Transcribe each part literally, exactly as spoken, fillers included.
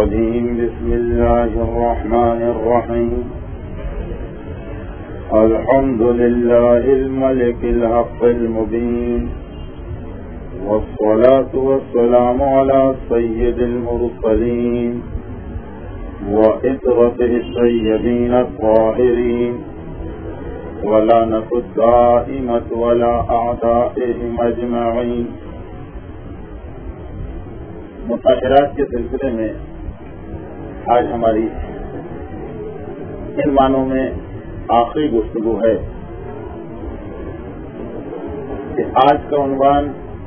الرجيم بسم الله الرحمن الرحيم الحمد لله الملك الحق المبين والصلاة والسلام على سيد المرسلين وإطرته السيدين الطاهرين ولعنة الدائمة ولا أعدائهم أجمعين. مطہرات کے سلسلے میں آج ہماری ان معنوں میں آخری گفتگو ہے کہ آج کا عنوان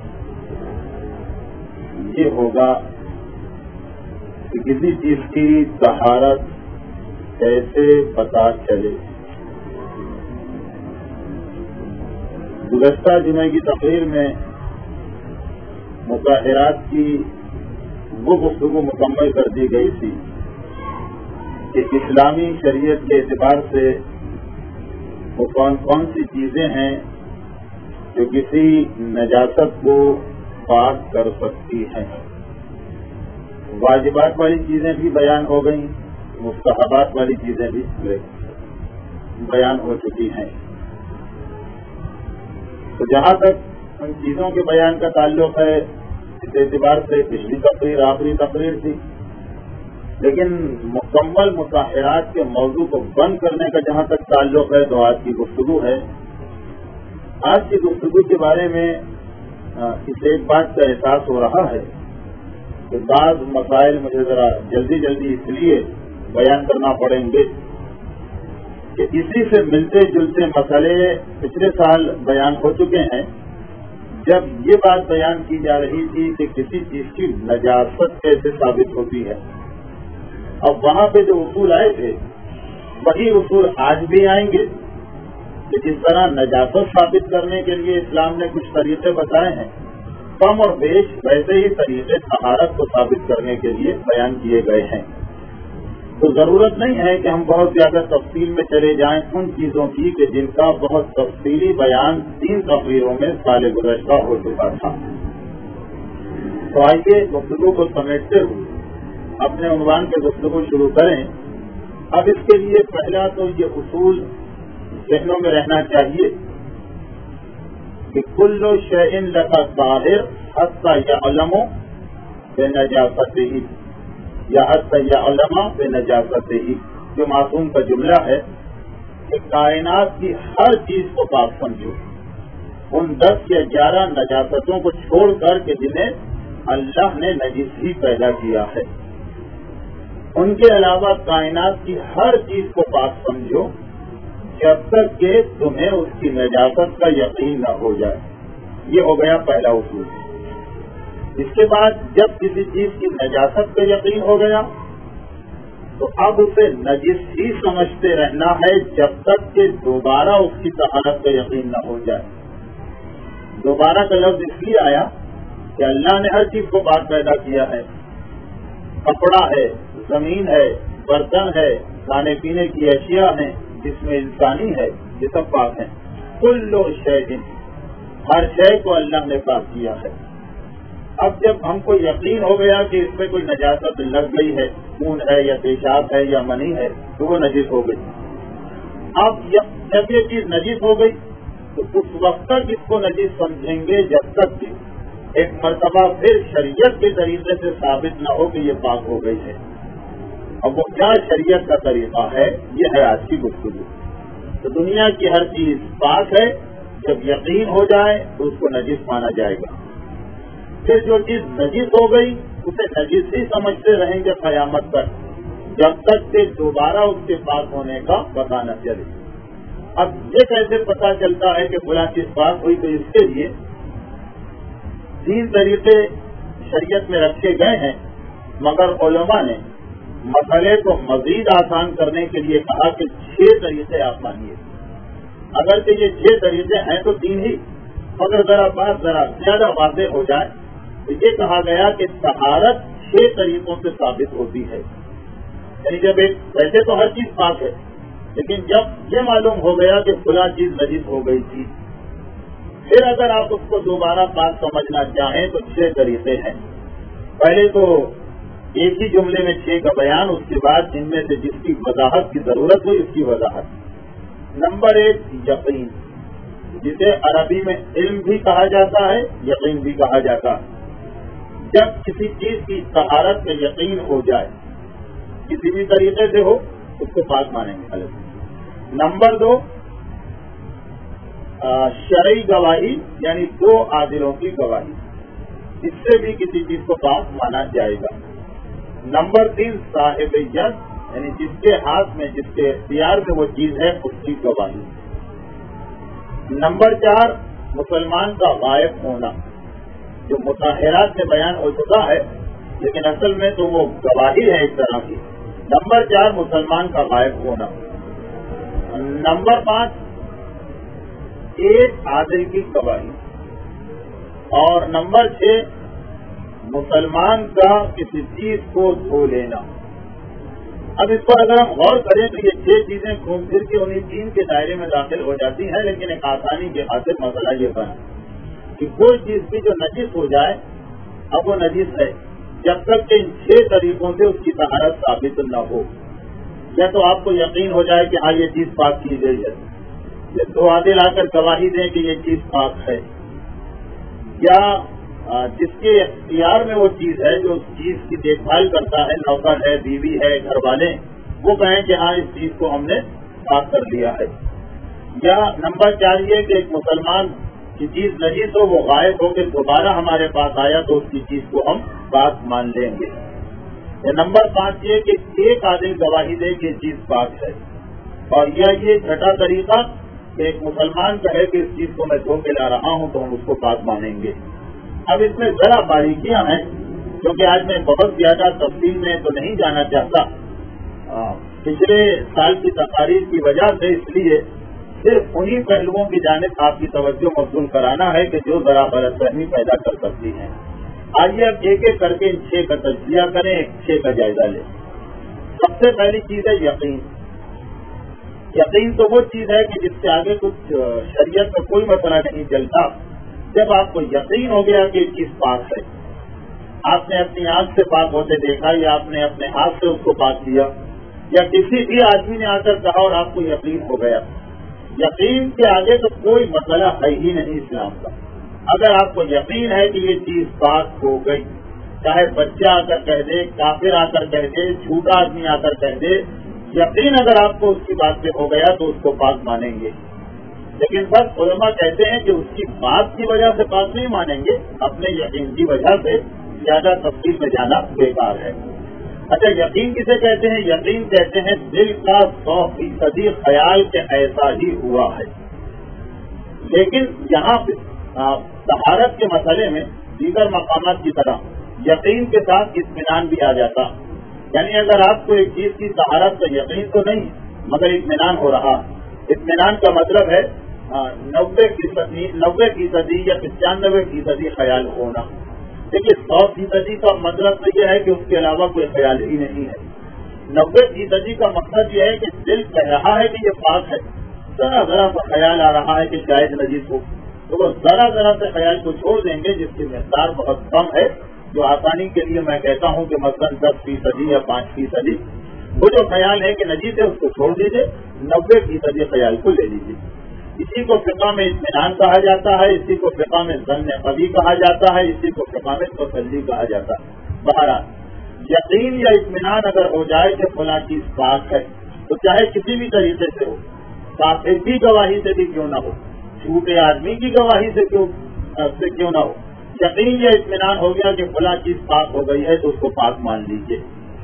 یہ ہوگا کہ کسی چیز کی طہارت کیسے پتہ چلے. گزشتہ جمعے کی تقریر میں مطہرات کی وہ گفتگو مکمل کر دی گئی تھی کہ اسلامی شریعت کے اعتبار سے وہ کون کون سی چیزیں ہیں جو کسی نجاست کو پاک کر سکتی ہیں. واجبات والی چیزیں بھی بیان ہو گئیں, مستحبات والی چیزیں بھی بیان ہو چکی ہیں. تو جہاں تک ان چیزوں کے بیان کا تعلق ہے اس اعتبار سے پچھلی تقریر آخری تقریر تھی, لیکن مکمل مطہرات کے موضوع کو بند کرنے کا جہاں تک تعلق ہے تو آج کی گفتگو ہے. آج کی گفتگو کے بارے میں اس ایک بات کا احساس ہو رہا ہے کہ بعض مسائل مجھے ذرا جلدی جلدی اس لیے بیان کرنا پڑیں گے کہ اسی سے ملتے جلتے مسئلے پچھلے سال بیان ہو چکے ہیں جب یہ بات بیان کی جا رہی تھی کہ کسی چیز کی نجاست کیسے ثابت ہوتی ہے. اب وہاں پہ جو اصول آئے تھے وہی اصول آج بھی آئیں گے کہ جس طرح نجاست ثابت کرنے کے لیے اسلام نے کچھ طریقے بتائے ہیں, کم اور بیش ویسے ہی طریقے طہارت کو ثابت کرنے کے لیے بیان کیے گئے ہیں. تو ضرورت نہیں ہے کہ ہم بہت زیادہ تفصیل میں چلے جائیں ان چیزوں کی کہ جن کا بہت تفصیلی بیان تین تقریروں میں سال گزشتہ ہو چکا تھا. تو آئیے گفتگو کو سمیٹتے ہوئے اپنے عنوان کے گفتگو شروع کریں. اب اس کے لیے پہلا تو یہ اصول ذہنوں میں رہنا چاہیے کہ کل شیء لک ظاہر حتی یعلم بنجاستہ یا حتی یعلم بنجاستہ, جو معصوم کا جملہ ہے کہ کائنات کی ہر چیز کو پاک سمجھو ان دس یا گیارہ نجاستوں کو چھوڑ کر کہ جنہیں اللہ نے نجس ہی پیدا کیا ہے. ان کے علاوہ کائنات کی ہر چیز کو پاک سمجھو جب تک کہ تمہیں اس کی نجاست کا یقین نہ ہو جائے. یہ ہو گیا پہلا اصول. اس کے بعد جب کسی چیز کی نجاست کا یقین ہو گیا تو اب اسے نجس ہی سمجھتے رہنا ہے جب تک کہ دوبارہ اس کی طہارت کا یقین نہ ہو جائے. دوبارہ کا لفظ اس لیے آیا کہ اللہ نے ہر چیز کو پاک پیدا کیا ہے. کپڑا ہے, زمین ہے, برتن ہے, کھانے پینے کی اشیاء ہیں, جس میں انسانی ہے, یہ سب پاک ہیں. کل شیء, ہر شے کو اللہ نے پاک کیا ہے. اب جب ہم کو یقین ہو گیا کہ اس میں کوئی نجاست لگ گئی ہے, خون ہے یا پیشاب ہے یا منی ہے, تو وہ نجس ہو گئی. اب جب یہ چیز نجس ہو گئی تو اس وقت تک اس کو نجس سمجھیں گے جب تک کہ ایک مرتبہ پھر شریعت کے طریقے سے ثابت نہ ہو کہ یہ پاک ہو گئی ہے. اب وہ کیا شریعت کا طریقہ ہے, یہ ہے آج کی گفتگو. تو دنیا کی ہر چیز پاک ہے, جب یقین ہو جائے تو اس کو نجس مانا جائے گا. پھر جو چیز نجس ہو گئی اسے نجس ہی سمجھتے رہیں گے قیامت تک جب تک کہ دوبارہ اس کے پاک ہونے کا پتہ نہ چلے. اب یہ کیسے پتہ چلتا ہے کہ فلاں چیز پاک ہوئی, تو اس کے لیے تین طریقے شریعت میں رکھے گئے ہیں, مگر علماء نے مسئلے کو مزید آسان کرنے کے لیے کہا کہ چھ طریقے آپ مانیے. اگرچہ یہ چھ طریقے ہیں تو تین ہی, مگر ذرا بات ذرا زیادہ واضح ہو جائے تو یہ کہا گیا کہ طہارت چھ طریقوں سے ثابت ہوتی ہے. یعنی جب ایک ویسے تو ہر چیز پاک ہے, لیکن جب یہ معلوم ہو گیا کہ فلاں چیز نجس ہو گئی تھی, پھر اگر آپ اس کو دوبارہ پاک سمجھنا چاہیں تو چھ طریقے ہیں. پہلے تو ایک ہی جملے میں چھ کا بیان، اس کے بعد ان میں سے جس کی وضاحت کی ضرورت ہو اس کی وضاحت۔ نمبر ایک یقین، جسے عربی میں علم بھی کہا جاتا ہے، یقین بھی کہا جاتا ہے۔ جب کسی چیز کی طہارت میں یقین ہو جائے، کسی بھی طریقے سے ہو، اس کو پاک مانیں گے غلط۔ نمبر دو شرعی گواہی، یعنی دو عادلوں کی گواہی، اس سے بھی کسی چیز کو پاک مانا جائے گا۔ نمبر تین صاحب ید، یعنی جس کے ہاتھ میں، جس کے اختیار میں وہ چیز ہے، اس کی گواہی۔ نمبر چار مسلمان کا غائب ہونا، جو مطہرات میں بیان ہو چکا ہے لیکن اصل میں تو وہ گواہی ہے ایک طرح کی۔ نمبر چار مسلمان کا غائب ہونا۔ نمبر پانچ ایک عادل کی گواہی، اور نمبر چھ مسلمان کا کسی چیز کو دھو لینا۔ اب اس پر اگر ہم غور کریں تو یہ چھ چیزیں گھوم پھر کے انہیں تین کے دائرے میں داخل ہو جاتی ہیں، لیکن ایک آسانی کے خاطر مسئلہ یہ بنا کہ کوئی چیز بھی جو نجس ہو جائے، اب وہ نجس ہے جب تک کہ ان چھ طریقوں سے اس کی طہارت ثابت نہ ہو۔ یا تو آپ کو یقین ہو جائے کہ ہاں یہ چیز پاک کی گئی ہے، یا دو عادل آ کر گواہی دیں کہ یہ چیز پاک ہے، یا جس کے اختیار میں وہ چیز ہے، جو اس چیز کی دیکھ بھال کرتا ہے، نوکر ہے، بیوی ہے، گھر والے، وہ کہیں کہ ہاں اس چیز کو ہم نے پاک کر لیا ہے۔ یا نمبر چار یہ کہ ایک مسلمان کی چیز نجس ہو، وہ غائب ہو کے دوبارہ ہمارے پاس آیا تو اس کی چیز کو ہم پاک مان لیں گے۔ یا نمبر پانچ یہ کہ ایک عادل گواہی دے کہ چیز پاک ہے، اور یا یہ چھٹا طریقہ کہ ایک مسلمان کہے کہ اس چیز کو میں دھو کے لا رہا ہوں تو ہم اس کو پاک مانیں گے۔ اب اس میں ذرا باریکیاں ہیں کیونکہ آج میں بہت زیادہ تفصیل میں تو نہیں جانا چاہتا، پچھلے سال کی تقاریر کی وجہ سے، اس لیے صرف انہی پہلوؤں کی جانب آپ کی توجہ مبذول کرانا ہے کہ جو ذرا غلط فہمی پیدا کر سکتی ہیں۔ آئیے اب ایک ایک کر کے ان چھ کا تجزیہ کریں، ایک چھ کا جائزہ لیں۔ سب سے پہلی چیز ہے یقین۔ یقین تو وہ چیز ہے کہ جس سے آگے کچھ شریعت کا کوئی مسئلہ نہیں چلتا۔ جب آپ کو یقین ہو گیا کہ یہ چیز پاک ہے، آپ نے اپنی آنکھ سے پاک ہوتے دیکھا، یا آپ نے اپنے ہاتھ سے اس کو پاک کیا، یا کسی بھی آدمی نے آ کر کہا اور آپ کو یقین ہو گیا، یقین کے آگے تو کوئی مسئلہ ہے ہی نہیں اسلام کا۔ اگر آپ کو یقین ہے کہ یہ چیز پاک ہو گئی، چاہے بچہ آ کر کہہ دے، کافر آ کر کہہ دے، جھوٹا آدمی آ کر کہہ دے، یقین اگر آپ کو اس کی بات سے ہو گیا تو اس کو پاک مانیں گے۔ لیکن بس علماء کہتے ہیں کہ اس کی بات کی وجہ سے پاک نہیں مانیں گے، اپنے یقین کی وجہ سے زیادہ تفصیل میں جانا بیکار ہے۔ اچھا، یقین کسے کہتے ہیں؟ یقین کہتے ہیں دل کا سو فیصدی خیال کہ ایسا ہی ہوا ہے۔ لیکن یہاں پہ طہارت کے مسئلے میں دیگر مقامات کی طرح یقین کے ساتھ اطمینان بھی آ جاتا، یعنی اگر آپ کو ایک چیز کی طہارت کا یقین تو نہیں مگر اطمینان ہو رہا، اطمینان کا مطلب ہے نوے فیصدی نوے فیصدی یا پچانوے فیصدی خیال ہونا۔ دیکھیے، سو فیصدی کا مطلب تو یہ ہے کہ اس کے علاوہ کوئی خیال ہی نہیں ہے۔ نوے فیصدی کا مقصد یہ ہے کہ دل کہہ رہا ہے کہ یہ پاک ہے، ذرا ذرا سا خیال آ رہا ہے کہ شاید نجس ہو، تو وہ ذرا ذرا سے خیال کو چھوڑ دیں گے جس کی مقدار بہت کم ہے، جو آسانی کے لیے میں کہتا ہوں کہ مثلاً دس فیصدی یا پانچ فیصدی، وہ جو خیال ہے کہ نجیس ہے اس کو چھوڑ دیجیے، نبے فیصدی خیال کو لے لیجیے۔ اسی کو فقہ میں اطمینان کہا جاتا ہے، اسی کو فقہ میں ظن قوی کہا جاتا ہے، اسی کو فقہ میں تسلی کہا جاتا ہے۔ بہرحال یقین یا اطمینان اگر ہو جائے کہ فلاں چیز پاک ہے، تو چاہے کسی بھی طریقے سے ہو، کافر کی گواہی سے بھی کیوں نہ ہو، جھوٹے آدمی کی گواہی سے کیوں سے کیوں نہ ہو، یقین یا اطمینان ہو گیا کہ فلاں چیز پاک ہو گئی ہے تو اس کو پاک مان لیجیے۔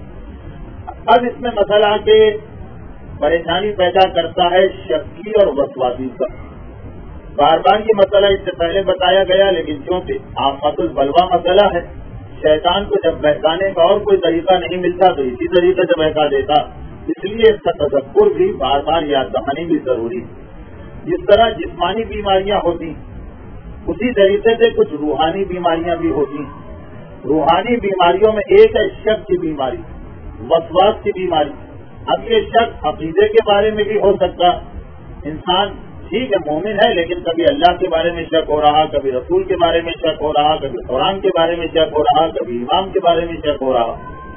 اب اس میں مسئلہ کہ پریشانی پیدا کرتا ہے شکی اور وسواسی کا۔ بار بار یہ مسئلہ اس سے پہلے بتایا گیا، لیکن چونکہ آفت البلوہ مسئلہ ہے، شیطان کو جب بہکانے کا اور کوئی طریقہ نہیں ملتا تو اسی طریقے سے بہکا دیتا، اس لیے اس کا تذکر بھی بار بار یاد دہانی بھی ضروری ہے۔ جس طرح جسمانی بیماریاں ہوتی اسی طریقے سے کچھ روحانی بیماریاں بھی ہوتی۔ روحانی بیماریوں میں ایک ہے شک کی بیماری، وسواس کی بیماری۔ اب یہ شک عقیدے کے بارے میں بھی ہو سکتا، انسان ٹھیک ہے مومن ہے لیکن کبھی اللہ کے بارے میں شک ہو رہا، کبھی رسول کے بارے میں شک ہو رہا، کبھی قرآن کے بارے میں شک ہو رہا، کبھی امام کے بارے میں شک ہو رہا۔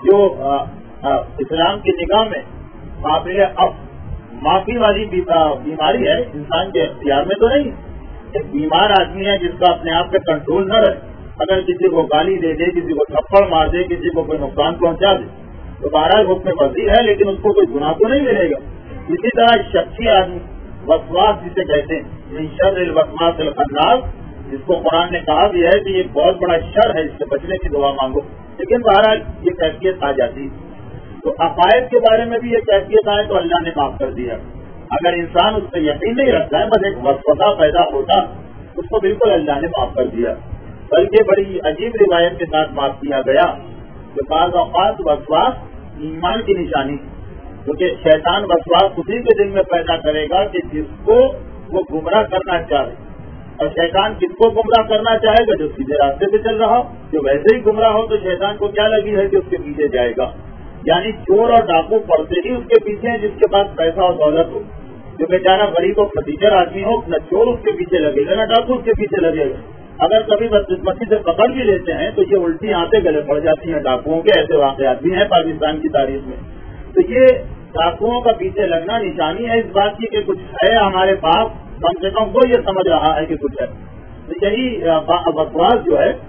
جو آ, آ, اسلام کی نگاہ میں قابل اب معافی والی بیماری ہے، انسان کے اختیار میں تو نہیں. ایک بیمار آدمی ہے جس کا اپنے آپ پہ کنٹرول نہ رہے، اگر کسی کو گالی دے دے، کسی کو تھپڑ مار دے، کسی کو کوئی نقصان پہنچا دے تو بہرحال حکم وزیر ہے، لیکن اس کو کوئی گناہ تو نہیں ملے گا. اسی طرح شخصی آدمی وسواس جسے کہتے ہیں، من شر الوسواس الخناس، جس کو قرآن نے کہا بھی ہے کہ یہ بہت بڑا شر ہے، اس سے بچنے کی دعا مانگو، لیکن بہرحال یہ کیفیت آ جاتی ہے. تو عقائد کے بارے میں بھی یہ کیفیت آئے تو اللہ نے معاف کر دیا. اگر انسان اس پہ یقین نہیں رکھتا ہے، بس ایک وسوسہ پیدا ہوتا، اس کو بالکل اللہ نے معاف کر دیا. بلکہ بڑی عجیب روایت کے ساتھ معاف کیا گیا کہ بعض اوقات وسواس ایمان کی نشانی، کیونکہ شیطان وسواس اسی کے دل میں پیدا کرے گا کہ جس کو وہ گمراہ کرنا چاہے. اور شیطان کس کو گمراہ کرنا چاہے گا؟ جو سیدھے راستے پہ چل رہا ہو. جو ویسے ہی گمراہ ہو تو شیطان کو کیا لگی ہے کہ اس کے پیچھے جائے گا. یعنی چور اور ڈاکو پڑتے ہی اس کے پیچھے ہیں جس کے پاس پیسہ اور دولت ہو. جو بیچارہ غریب و فقیر آدمی ہو، نہ چور اس کے پیچھے لگے گا نہ ڈاکو اس کے پیچھے لگے گا. اگر کبھی بدقسمتی سے پکڑ بھی لیتے ہیں تو یہ الٹی آنتیں گلے پڑ جاتی ہیں ڈاکوؤں کے. ایسے واقعات بھی ہیں پاکستان کی تاریخ میں. تو یہ ڈاکوؤں کا پیچھے لگنا نشانی ہے اس بات کی کہ کچھ ہے ہمارے پاس، کم سے کم وہ یہ سمجھ رہا ہے کہ کچھ ہے. تو یہی وسواس جو ہے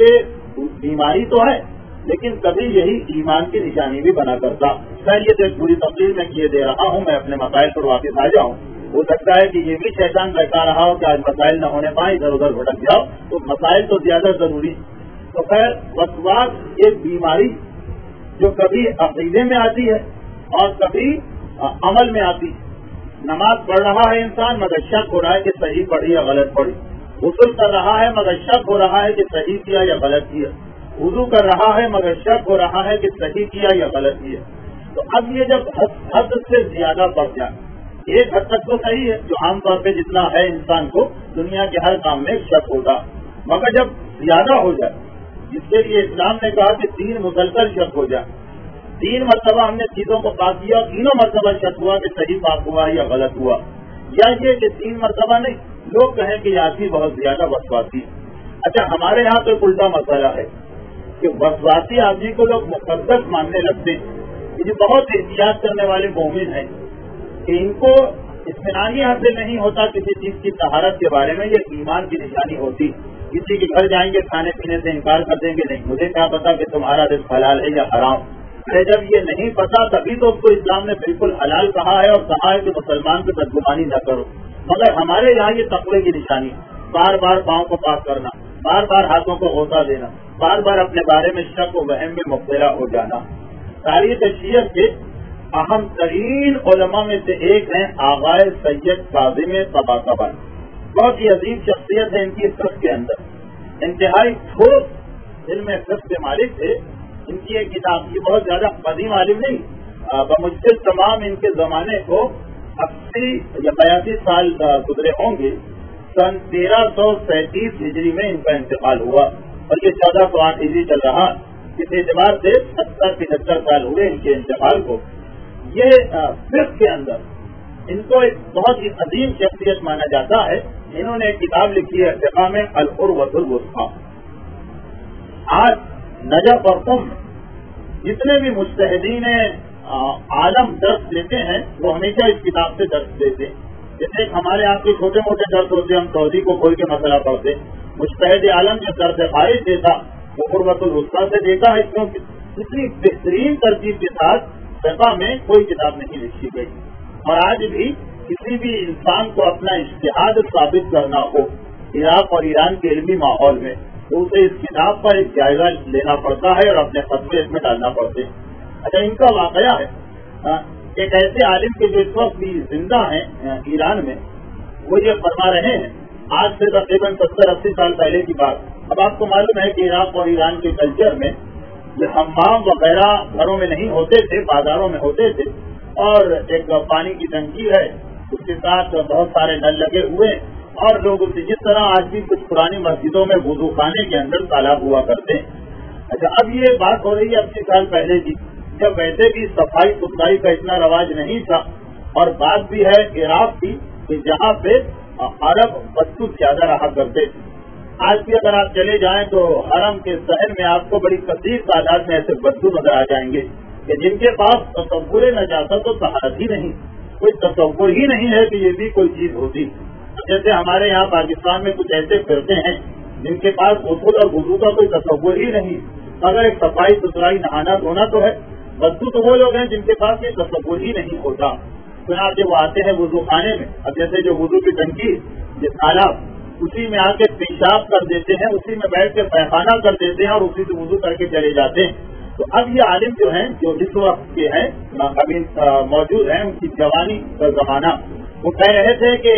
یہ بیماری تو ہے، لیکن کبھی یہی ایمان کی نشانی بھی بنا کرتا. خیر یہ تو ایک پوری تفصیل میں کیے دے رہا ہوں، میں اپنے مسائل پر واپس آ جاؤں. ہو سکتا ہے کہ یہ بھی شیطان بتا رہا ہو کہ آج مسائل نہ ہونے پائیں، ادھر ادھر بھٹک جاؤ، تو مسائل تو زیادہ ضروری. تو خیر وسواس ایک بیماری جو کبھی عقیدے میں آتی ہے اور کبھی عمل میں آتی. نماز پڑھ رہا ہے انسان مگر شک ہو رہا ہے کہ صحیح پڑھی یا غلط پڑھی. غسل کر رہا ہے مگر شک ہو رہا ہے کہ صحیح کیا یا غلط کیا. وضو کر رہا ہے مگر شک ہو رہا ہے کہ صحیح کیا یا غلط کیا. تو اب یہ جب حد سے زیادہ بڑھ جائے، ایک حد تک تو صحیح ہے، جو عام طور پہ جتنا ہے انسان کو دنیا کے ہر کام میں شک ہوگا، مگر جب زیادہ ہو جائے، جس کے لیے اسلام نے کہا کہ تین مسلسل شک ہو جائے، تین مرتبہ ہم نے چیزوں کو پاک کیا اور تینوں مرتبہ شک ہوا کہ صحیح پاک ہوا یا غلط ہوا، یا یہ کہ تین مرتبہ نہیں، لوگ کہیں کہ یاسی بہت زیادہ وسواسی. اچھا ہمارے یہاں تو ایک الٹا مسئلہ ہے کہ وسواسی آدمی کو لوگ مقدس ماننے لگتے ہیں. یہ بہت احتیاط کرنے والے مومن ہیں کہ ان کو اطمینان حاصل نہیں ہوتا کسی چیز کی طہارت کے بارے میں. یہ ایمان کی نشانی ہوتی. کسی کے گھر جائیں گے کھانے پینے سے انکار کر دیں گے، نہیں مجھے کیا پتا کہ تمہارا رزق حلال ہے یا حرام. ارے جب یہ نہیں پتا تبھی تو اس کو اسلام نے بالکل حلال کہا ہے اور کہا ہے کہ مسلمان سے بدگمانی نہ کرو. مگر ہمارے یہاں یہ تقوی کی نشانی، بار بار پاؤں کو پاک کرنا، بار بار ہاتھوں کو غوطہ دینا، بار بار اپنے بارے میں شک و وہم میں مبتلا ہو جانا. تاریخ شیعت کے اہم ترین علماء میں سے ایک ہیں آغائے سید کاظم طباطبائی. بہت ہی عظیم شخصیت ہے ان کی فقہ کے اندر، انتہائی ٹھوس علم فقہ کے مالک تھے. ان کی ایک کتاب، یہ بہت زیادہ قدیم عالم نہیں، بمجھل تمام ان کے زمانے کو اسی یا بیاسی سال گزرے ہوں گے. سن تیرہ سو سینتیس ہجری میں ان کا انتقال ہوا اور یہ چودہ سو آٹھ ہجری چل رہا. اس اعتبار سے ستر پچہتر سال ہوئے ان کے انتقال کو. یہ فقہ کے اندر ان کو ایک بہت ہی عظیم شخصیت مانا جاتا ہے. انہوں نے ایک کتاب لکھی ہے فقہ میں، العروۃ الوثقی. آج نجف اور قم جتنے بھی مجتہدین عالم درس دیتے ہیں وہ ہمیشہ اس کتاب سے درس دیتے ہیں. جیسے ہمارے آپ کے چھوٹے موٹے درس ہوتے، ہم توحید کو کھول کے مسئلہ پڑھتے. مجتہد عالم جو درس خارج دیتا وہ عروۃ الوثقی سے دیتا ہے، کیونکہ اتنی بہترین ترتیب کے ساتھ فقہ میں کوئی کتاب نہیں لکھی گئی. اور آج بھی کسی بھی انسان کو اپنا اجتہاد ثابت کرنا ہو عراق اور ایران کے علمی ماحول میں تو اسے اس کتاب پر ایک جائزہ لینا پڑتا ہے اور اپنے فتوے اس میں ڈالنا پڑتے ہیں. اچھا ان کا واقعہ ہے ایک ایسے عالم کے جو اس وقت بھی زندہ ہیں ایران میں، وہ یہ فرما رہے ہیں آج سے تقریباً ستر اسی سال پہلے کی بات. اب آپ کو معلوم ہے کہ عراق اور ایران کے کلچر میں یہ حمام وغیرہ گھروں میں نہیں ہوتے تھے، بازاروں میں ہوتے تھے، اور ایک پانی کی ٹنکی ہے، اس کے ساتھ بہت سارے نل لگے ہوئے، اور لوگ جس طرح آج بھی کچھ پرانی مسجدوں میں وضو خانے کے اندر تالاب ہوا کرتے ہیں. اچھا اب یہ بات ہو رہی ہے اسی سال پہلے کی، جب ویسے بھی صفائی ستھرائی کا اتنا رواج نہیں تھا. اور بات بھی ہے عراق کی کہ جہاں پہ عرب بچوں زیادہ رہا کرتے تھے. آج بھی اگر آپ چلے جائیں تو حرم کے شہر میں آپ کو بڑی کثیر تعداد میں ایسے بدبو نظر آ جائیں گے کہ جن کے پاس تصور نجاست و طہارت ہی نہیں، کوئی تصور ہی نہیں ہے کہ یہ بھی کوئی چیز ہوتی. جیسے ہمارے یہاں پاکستان میں کچھ ایسے فرقے ہیں جن کے پاس غسل اور وضو کا کوئی تصور ہی نہیں، اگر ایک صفائی ستھرائی نہانا دھونا تو ہے. بدبو تو وہ لوگ ہیں جن کے پاس یہ تصور ہی نہیں ہوتا. چنانچہ وہ آتے ہیں وضو خانے میں، اب جیسے جو وضو کی ٹنکی یہ تالاب، اسی میں آ کے پیشاب کر دیتے ہیں، اسی میں بیٹھ کے پیخانہ کر دیتے ہیں اور اسی سے وضو کر کے چلے جاتے ہیں. تو اب یہ عالم جو ہیں جو اس وقت کے ہیں ابھی موجود ہیں، ان کی جوانی کا زمانہ، وہ کہہ رہے تھے کہ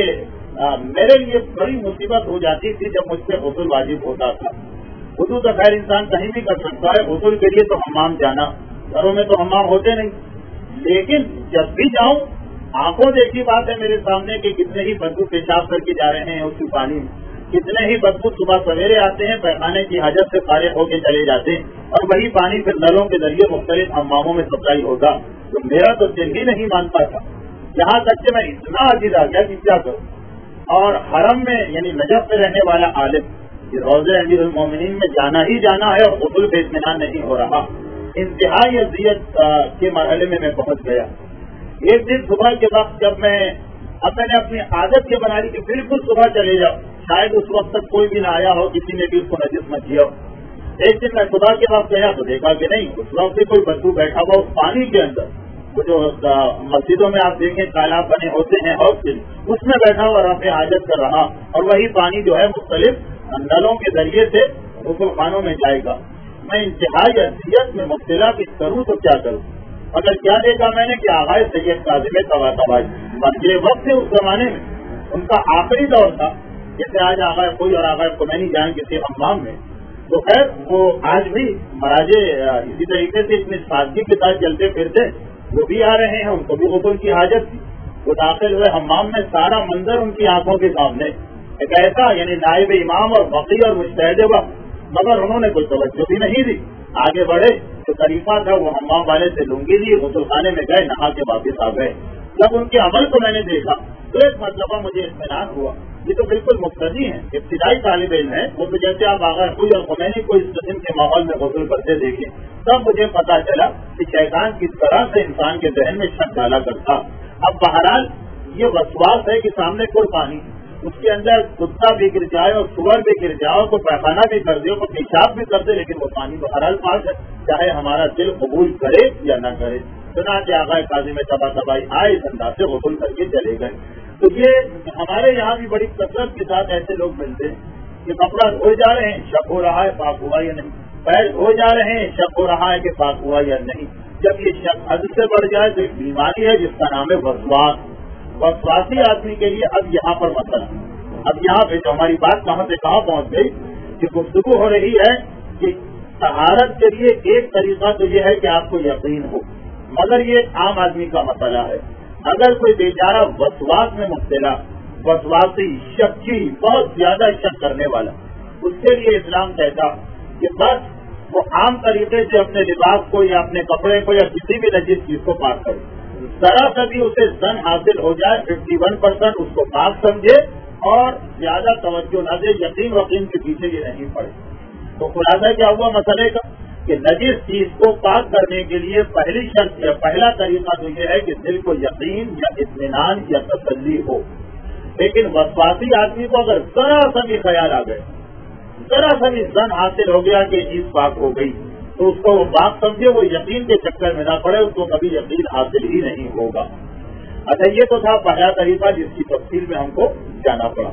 میرے لیے بڑی مصیبت ہو جاتی تھی جب مجھ پہ غسل واجب ہوتا تھا. وضو تو خیر انسان کہیں بھی کر سکتا ہے، غسل کے لیے تو حمام جانا، گھروں میں تو حمام ہوتے نہیں، لیکن جب بھی جاؤں آنکھوں دیکھی بات ہے میرے سامنے کہ کتنے ہی بدبو پیشاب کر کے جا رہے ہیں اسی پانی میں، کتنے ہی بدبو صبح سویرے آتے ہیں پیخانے کی حاجت سے فارغ ہو کے چلے جاتے ہیں، اور وہی پانی پھر نلوں کے ذریعے مختلف حماموں میں سپلائی ہوگا. تو میرا تو دل ہی نہیں مانتا تھا، یہاں تک کہ میں اتنا عجیز آ گیا کہ کیا کروں. اور حرم میں یعنی نجف میں رہنے والا عالم کہ روضہ امیر المومنین میں جانا ہی جانا ہے اور غسل پہ اطمینان نہیں ہو رہا. انتہائی اذیت کے مرحلے میں میں پہنچ گیا. ایک دن صبح کے وقت جب میں اب میں نے اپنی عادت یہ بنا لی کہ بالکل صبح چلے جاؤ، شاید اس وقت تک کوئی بھی نہ آیا ہو، کسی نے بھی اس کو نجس مت کیا ہو. ایک دن میں صبح کے وقت گیا تو دیکھا کہ نہیں، اس وقت بھی کوئی بدبو بیٹھا ہوا اس پانی کے اندر، وہ جو مسجدوں میں آپ دیکھیں تالاب بنے ہوتے ہیں اور اس میں بیٹھا ہوا رفع حاجت کر رہا، اور وہی پانی جو ہے مختلف نلوں کے ذریعے سے غسل خانوں میں جائے گا. میں انتہائی اذیت میں مبتلا کی کروں تو کیا کروں. اگر کیا دیکھا میں نے کہ آغاز سید کاظم طباطبائی یہ وقت اس زمانے میں ان کا آخری دور تھا، جیسے آج آغاز کوئی اور آغاز کو میں نہیں جان کسی حمام میں، تو خیر وہ آج بھی مراجے اسی طریقے سے اتنی سادگی کے ساتھ چلتے پھرتے، وہ بھی آ رہے ہیں، ان کو بھی غسل کی حاجت تھی. وہ داخل ہوئے حمام میں، سارا منظر ان کی آنکھوں کے سامنے، ایک ایسا یعنی نائب امام اور فقی اور مجتہد وقت، مگر انہوں نے کوئی توجہ بھی نہیں دی. آگے بڑھے جو طریقہ تھا وہ حمام والے سے لنگی لی، غسل خانے میں گئے، نہا کے واپس آ گئے. جب ان کے عمل کو میں نے دیکھا تو ایک مرتبہ مجھے اطمینان ہوا، یہ تو بالکل مقتدی ہیں، ابتدائی طالب علم ہیں، وہ تو جیسے آپ آغاز کوئی اور خمینی کو اس قسم کے ماحول میں غسل کرتے دیکھیں تب مجھے پتا چلا کہ شیطان کس طرح سے انسان کے ذہن میں شک ڈالا کرتا. اب بہرحال یہ وسواس ہے کہ سامنے کوئی پانی، اس کے اندر کتا بھی گر جائے اور سور بھی گر جائے تو پیخانہ بھی کر دے، تو پیشاب بھی کر دے، لیکن وہ پانی تو حلال پاک ہے، چاہے ہمارا دل قبول کرے یا نہ کرے. چنانچہ آغاز کاظم طباطبائی آئے، اس انداز سے غسل کر کے چلے گئے. تو یہ ہمارے یہاں بھی بڑی کثرت کے ساتھ ایسے لوگ ملتے ہیں کہ کپڑا دھوئے جا رہے ہیں، شک ہو رہا ہے پاک ہوا یا نہیں، پیر دھوئے جا رہے ہیں، شک ہو رہا ہے کہ پاک ہوا یا نہیں. جب یہ شک حد سے بڑھ جائے تو ایک بیماری ہے جس کا نام ہے وسواس. وسواسی آدمی کے لیے اب یہاں پر مسئلہ، اب یہاں پہ جو ہماری بات کہاں سے کہاں پہنچ گئی کہ گفتگو ہو رہی ہے کہ طہارت کے لیے ایک طریقہ تو یہ ہے کہ آپ کو یقین ہو، مگر یہ عام آدمی کا مسئلہ ہے. اگر کوئی بیچارہ وسواس میں مبتلا، وسواسی، شکی، بہت زیادہ شک کرنے والا، اس کے لیے اسلام کہتا کہ بس وہ عام طریقے سے اپنے لباس کو یا اپنے کپڑے کو یا کسی بھی نجیس چیز کو پاک کرے، ذرا سا بھی اسے زن حاصل ہو جائے ففٹی ون پرسینٹ اس کو پاک سمجھے اور زیادہ توجہ نہ دے، یقین وقین کے پیچھے یہ نہیں پڑے. تو خلاصہ کیا ہوا مسئلے کا کہ نجیس چیز کو پاک کرنے کے لیے پہلی شرط یا پہلا طریقہ تو یہ ہے کہ دل کو یقین یا اطمینان یا تسلی ہو. لیکن وسواسی آدمی کو اگر ذرا سا بھی خیال آ گئے، ذرا سا بھی زن حاصل ہو گیا کہ چیز پاک ہو گئی، تو اس کو وہ پاک سمجھے، وہ یقین کے چکر میں نہ پڑے، اس کو کبھی یقین حاصل ہی نہیں ہوگا. اچھا یہ تو تھا پہلا طریقہ جس کی تفصیل میں ہم کو جانا پڑا.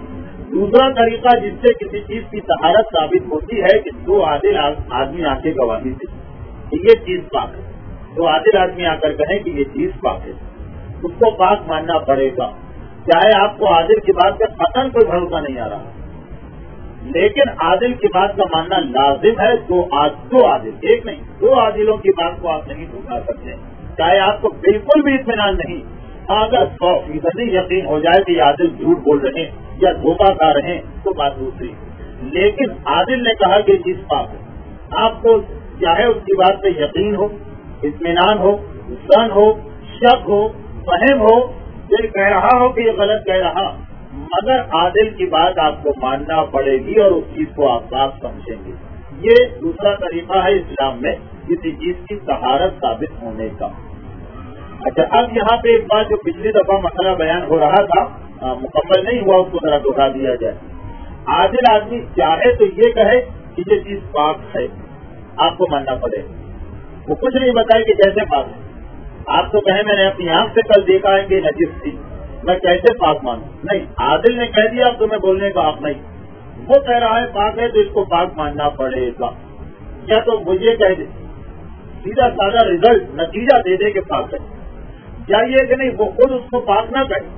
دوسرا طریقہ جس سے کسی چیز کی طہارت ثابت ہوتی ہے کہ دو عادل آدمی آ کے گواہی دے کہ یہ چیز پاک ہے، دو عادل آدمی آ کر کہیں کہ یہ چیز پاک ہے، اس کو پاک ماننا پڑے گا. چاہے آپ کو عادل کی بات کا قطعاً کوئی بھروسہ نہیں آ رہا، لیکن عادل کی بات کا ماننا لازم ہے. دو دو عادل، ایک نہیں، دو عادلوں کی بات کو آپ نہیں ٹھکرا سکتے. چاہے آپ کو بالکل بھی اطمینان نہیں، اگر سو فیصدی یقین ہو جائے کہ عادل جھوٹ بول رہے ہیں یا دھوکہ کھا رہے ہیں تو بات دوسری. لیکن عادل نے کہا کہ چیز پاک ہے، آپ کو چاہے اس کی بات پہ یقین ہو، اطمینان ہو، ظن ہو، شک ہو، فہم ہو، دل کہہ رہا ہو کہ یہ غلط کہہ رہا، مگر عادل کی بات آپ کو ماننا پڑے گی اور اس چیز کو آپ صاف سمجھیں گے. یہ دوسرا طریقہ ہے اسلام میں کسی چیز کی طہارت ثابت ہونے کا. اچھا اب یہاں پہ ایک بات جو پچھلی دفعہ مسئلہ بیان ہو رہا تھا مکمل نہیں ہوا, اس کو ذرا دوہرا دیا جائے. عادل آدمی چاہے تو یہ کہے کہ یہ چیز پاک ہے, آپ کو ماننا پڑے گا. وہ کچھ نہیں بتائے کہ کیسے پاک ہے. آپ تو کہیں میں نے اپنی آنکھ سے کل دیکھا ہے کہ نجس تھی, میں کیسے پاک مانوں؟ نہیں, عادل نے کہہ دیا اب تمہیں بولنے کا حق نہیں. وہ کہہ رہا ہے پاک ہے تو اس کو پاک ماننا پڑے گا. یا تو وہ یہ کہہ دے سیدھا سادہ ریزلٹ نتیجہ دے دے کہ پاک ہے, یا یہ کہ نہیں وہ خود اس کو پاک نہ کہے,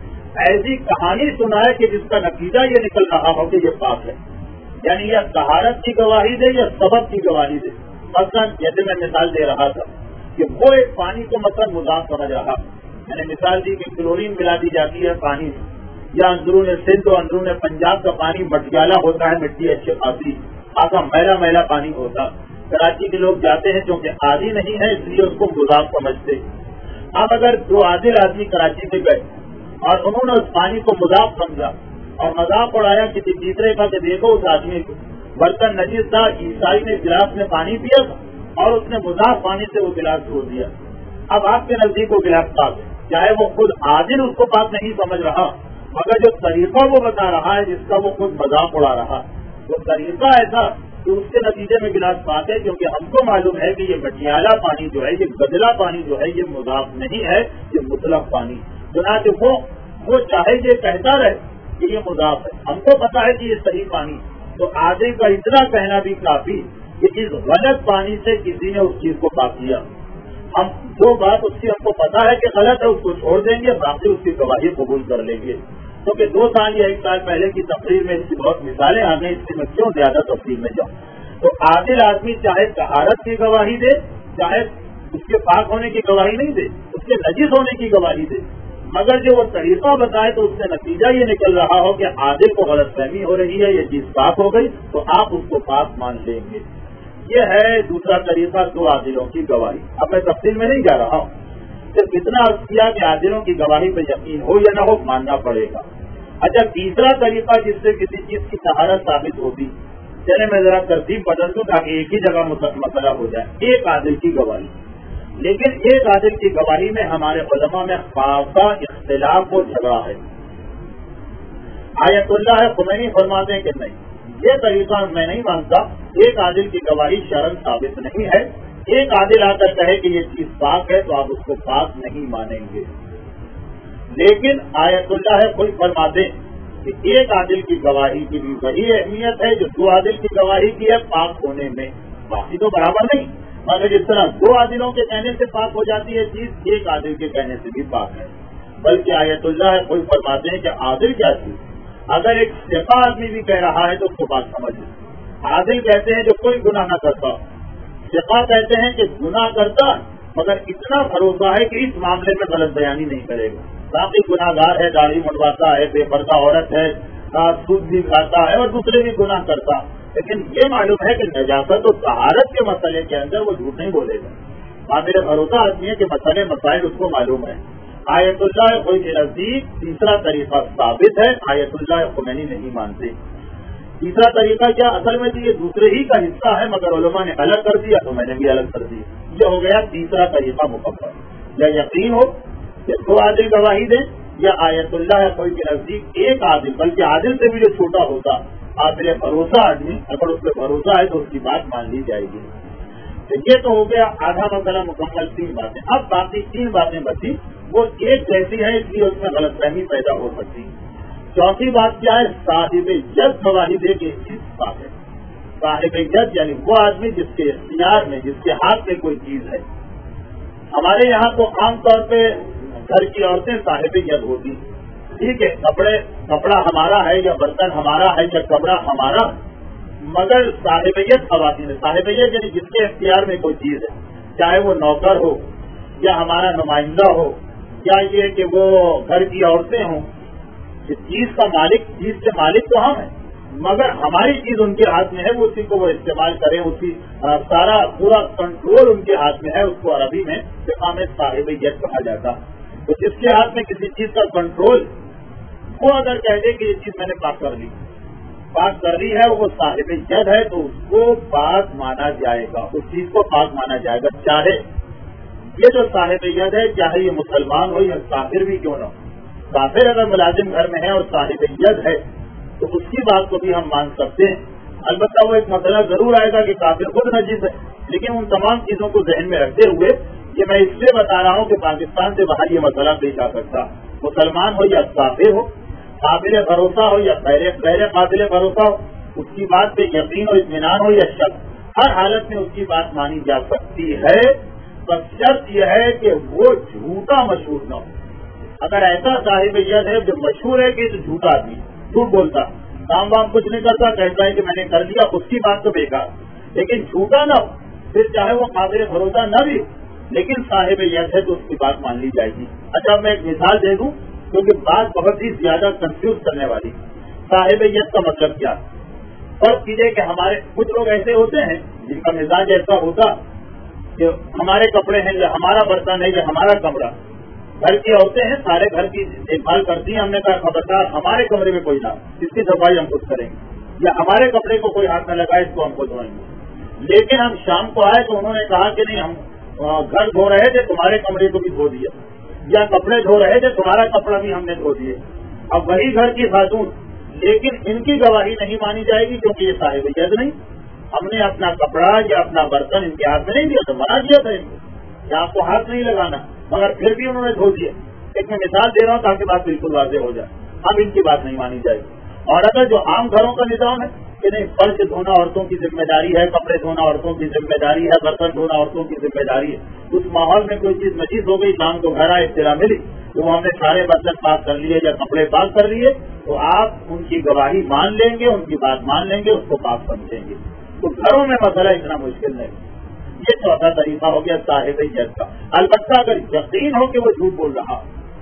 ایسی کہانی سنائے کہ جس کا نتیجہ یہ نکل رہا ہو کہ یہ پاک ہے. یعنی یا طہارت کی گواہی دے یا سبب کی گواہی دے. مثلا جیسے میں مثال دے رہا تھا کہ وہ ایک پانی کو مثلا مذاق سمجھ رہا, میں نے مثال دی کہ کلورین ملا دی جاتی ہے پانی میں, یا اندرون سندھ و اندرون پنجاب کا پانی مٹیالہ ہوتا ہے, مٹی اچھی خاصی خاصا میلا میلا پانی ہوتا. کراچی کے لوگ جاتے ہیں کیونکہ عادی نہیں ہے اس لیے اس کو مذاق سمجھتے. اب اگر دو عادل آدمی کراچی میں گئے اور انہوں نے اس پانی کو مذاق سمجھا اور مذاق اڑایا کسی تیسرے کا کہ دیکھو اس آدمی کو برتن نجس تھا, عیسائی نے گلاس میں پانی پیا تھا اور اس نے مذاق پانی سے وہ گلاس دھو دیا. اب آپ کے نزدیک وہ گلاس پاک ہے, چاہے وہ خود عادل اس کو پاک نہیں سمجھ رہا, مگر جو طریقہ وہ بتا رہا ہے جس کا وہ خود مذاق اڑا رہا, وہ طریقہ ایسا کہ اس کے نتیجے میں گلاس پاک ہے, کیونکہ ہم کو معلوم ہے کہ یہ مٹیالہ پانی جو ہے, یہ گدلا پانی جو ہے, یہ مذاق نہیں ہے, یہ مطلق پانی. چنانچہ وہ وہ چاہے یہ کہتا رہے کہ یہ مذاق ہے, ہم کو پتا ہے کہ یہ صحیح پانی, تو عادل کا اتنا کہنا بھی کافی کہ اس غلط پانی سے کسی نے اس چیز کو پاک کیا. ہم جو بات اس کی ہم کو پتا ہے کہ غلط ہے اس کو چھوڑ دیں گے, باقی اس کی گواہی قبول کر لیں گے. کیونکہ دو سال یا ایک سال پہلے کی تقریر میں اس کی بہت مثالیں آ گئی, اس سے میں کیوں زیادہ تفصیل میں جاؤں. تو عادل آدمی چاہے طہارت کی گواہی دے, چاہے اس کے پاک ہونے کی گواہی نہیں دے, اس کے نجس ہونے کی گواہی دے, مگر جو وہ طریقہ بتائے تو اس سے نتیجہ یہ نکل رہا ہو کہ عادل کو غلط فہمی ہو رہی ہے, یہ چیز پاک ہو گئی, تو آپ اس کو پاک مان لیں گے. یہ ہے دوسرا طریقہ دو عادلوں کی گواہی. اب میں تفصیل میں نہیں جا رہا ہوں, صرف اتنا عرض کیا کہ عادلوں کی گواہی پہ یقین ہو یا نہ ہو ماننا پڑے گا. اچھا تیسرا طریقہ جس سے کسی چیز کی طہارت ثابت ہوتی, چلے میں ذرا ترتیب بدل دوں تاکہ ایک ہی جگہ مسئلہ ہو جائے. ایک عادل کی گواہی, لیکن ایک عادل کی گواہی میں ہمارے علماء میں خاصا اختلاف و جھگڑا ہے. آیت اللہ خمینی فرماتے ہیں کہ نہیں, یہ طریقہ میں نہیں مانتا, ایک عادل کی گواہی شرعاً ثابت نہیں ہے. ایک عادل آ کر کہے کہ یہ چیز پاک ہے تو آپ اس کو پاک نہیں مانیں گے. لیکن آیت اللہ خود فرماتے ہیں کہ ایک عادل کی گواہی کی بھی وہی اہمیت ہے جو دو عادل کی گواہی کی ہے پاک ہونے میں. باقی تو برابر نہیں, مگر جس طرح دو عادلوں کے کہنے سے پاک ہو جاتی ہے چیز, ایک عادل کے کہنے سے بھی پاک ہے. بلکہ آیت اللہ خود فرماتے ہیں کہ عادل کیا چیز, اگر ایک ثقہ آدمی بھی کہہ رہا ہے تو اس کو بات سمجھ لیں. عادل کہتے ہیں جو کوئی گناہ نہ کرتا, ثقہ کہتے ہیں کہ گناہ کرتا مگر اتنا بھروسہ ہے کہ اس معاملے میں غلط بیانی نہیں کرے گا. باقی گناہ گار ہے, داڑھی منڈواتا ہے, بے پردہ عورت ہے, سود بھی کھاتا ہے اور دوسرے بھی گناہ کرتا, لیکن یہ معلوم ہے کہ نجاست و طہارت کے مسئلے کے اندر وہ جھوٹ نہیں بولے گا. قابل بھروسہ آدمی ہے کہ مسئلے مسائل اس کو معلوم ہے. آیت اللہ کوئی کے نزدیک تیسرا طریقہ ثابت ہے, آیت اللہ خمینی نہیں مانتے. تیسرا طریقہ کیا, اصل میں تو یہ دوسرے ہی کا حصہ ہے مگر علماء نے الگ کر دیا تو میں نے بھی الگ کر دیا. یہ ہو گیا تیسرا طریقہ مکمل. یا یقین ہو کہ دو عادل گواہی دیں, یا آیت اللہ کوئی کے نزدیک ایک عادل, بلکہ عادل سے بھی جو چھوٹا ہوتا قابل بھروسہ آدمی, اگر اس پہ بھروسہ ہے تو اس کی بات مان لی جائے گی. تو یہ تو ہو گیا آدھا مسئلہ مکمل, تین باتیں. اب باقی تین باتیں بچی, وہ ایک جیسی ہے اس لیے اس میں غلط فہمی پیدا ہو سکتی. چوتھی بات کیا ہے, صاحب جد گواہی دے کے چیز بات ہے. صاحب جد یعنی وہ آدمی جس کے اختیار میں, جس کے ہاتھ میں کوئی چیز ہے. ہمارے یہاں تو عام طور پہ گھر کی عورتیں صاحب ید ہوتی, ٹھیک ہے, کپڑے کپڑا ہمارا ہے یا برتن ہمارا ہے یا کپڑا ہمارا, مگر صاحب ید خواتین. صاحب ید یعنی جس کے اختیار میں کوئی چیز ہے, چاہے وہ نوکر ہو یا ہمارا نمائندہ ہو یا یہ کہ وہ گھر کی عورتیں ہوں. اس چیز کا مالک, چیز کے مالک تو ہم ہیں, مگر ہماری چیز ان کے ہاتھ میں ہے, وہ اسی کو وہ استعمال کریں, اسی سارا پورا کنٹرول ان کے ہاتھ میں ہے. اس کو عربی میں فقہ میں صاحب ید کہا جاتا. تو جس کے ہاتھ میں کسی چیز کا کنٹرول وہ اگر کہہ دے کہ یہ چیز میں نے پاک کر لی پاک کر لی ہے، وہ صاحب ید ہے تو اس کو پاک مانا جائے گا، اس چیز کو پاک مانا جائے گا، چاہے یہ جو صاحب ید ہے چاہے یہ مسلمان ہو یا کافر بھی کیوں نہ ہو۔ کافر اگر ملازم گھر میں ہے اور صاحب ید ہے تو اس کی بات کو بھی ہم مان سکتے ہیں۔ البتہ وہ ایک مسئلہ ضرور آئے گا کہ کافر خود نجس ہے، لیکن ان تمام چیزوں کو ذہن میں رکھتے ہوئے یہ میں اس لیے بتا رہا ہوں کہ پاکستان سے باہر یہ مسئلہ پیش آ سکتا، مسلمان ہو یا کافر ہو، قابل بھروسہ ہو یا غیر غیر قابل بھروسہ ہو، اس کی بات پہ یقین و اطمینان ہو یا شک، ہر حالت میں اس کی بات مانی جا سکتی ہے، بس شرط یہ ہے کہ وہ جھوٹا مشہور نہ ہو۔ اگر ایسا صاحب ید ہے جو مشہور ہے کہ جھوٹا آدمی جھوٹ بولتا، کام وام کچھ نہیں کرتا، کہتا ہے کہ میں نے کر لیا، اس کی بات تو بیکار، لیکن جھوٹا نہ ہو، پھر چاہے وہ قابل بھروسہ نہ بھی لیکن صاحب ید ہے تو اس کی بات مان لی جائے گی۔ اچھا میں ایک مثال دے دوں کیونکہ بات بہت ہی زیادہ کنفیوز کرنے والی۔ صاحب ید کا مطلب کیا؟ فرض کیجیے کہ ہمارے کچھ لوگ ایسے ہوتے ہیں جن کا مزاج ایسا ہوتا کہ ہمارے کپڑے ہیں یا ہمارا برتن ہے یا ہمارا کمرہ، گھر کی عورتیں ہیں سارے گھر کی دیکھ بھال کرتی ہیں، ہم نے کہا خبردار ہمارے کمرے میں کوئی نہ، اس کی صفائی ہم خود کریں گے، یا ہمارے کپڑے کو کوئی ہاتھ نہ لگائے اس کو ہم کو دھوئیں گے۔ لیکن ہم شام کو آئے تو انہوں نے کہا کہ نہیں، ہم گھر دھو رہے تھے تمہارے کمرے کو بھی دھو دیا، یا کپڑے دھو رہے تھے تمہارا کپڑا بھی ہم نے دھو دیے۔ اب وہی گھر کی خاتون، لیکن ان کی گواہی نہیں مانی جائے گی کیونکہ یہ صاحب ید نہیں، ہم نے اپنا کپڑا یا اپنا برتن ان کے ہاتھ میں نہیں دیا تو منع کیا تھا ان کو کہ آپ کو ہاتھ نہیں لگانا، مگر پھر بھی انہوں نے دھو دیا۔ ایک میں مثال دے رہا ہوں تاکہ بات بالکل واضح ہو جائے، اب ان کی بات نہیں مانی جائے گی۔ اور اگر جو عام گھروں کا نظام ہے کہ نہیں فرش دھونا عورتوں کی ذمہ داری ہے، کپڑے دھونا عورتوں کی ذمہ داری ہے، برتن دھونا عورتوں کی ذمہ داری ہے، اس ماحول میں کوئی چیز نجیز ہو گئی، شام کو گھر آئے اطلاع ملی تو ہم نے سارے برتن پاک کر لیے یا کپڑے پاک کر لیے تو آپ ان کی گواہی مان لیں گے، ان کی بات مان لیں گے، اس کو پاک سمجھیں گے۔ تو گھروں میں مسئلہ اتنا مشکل نہیں۔ یہ چوتھا طریقہ ہو گیا صاحب ید کا۔ البتہ اگر یقین ہو کہ وہ جھوٹ بول رہا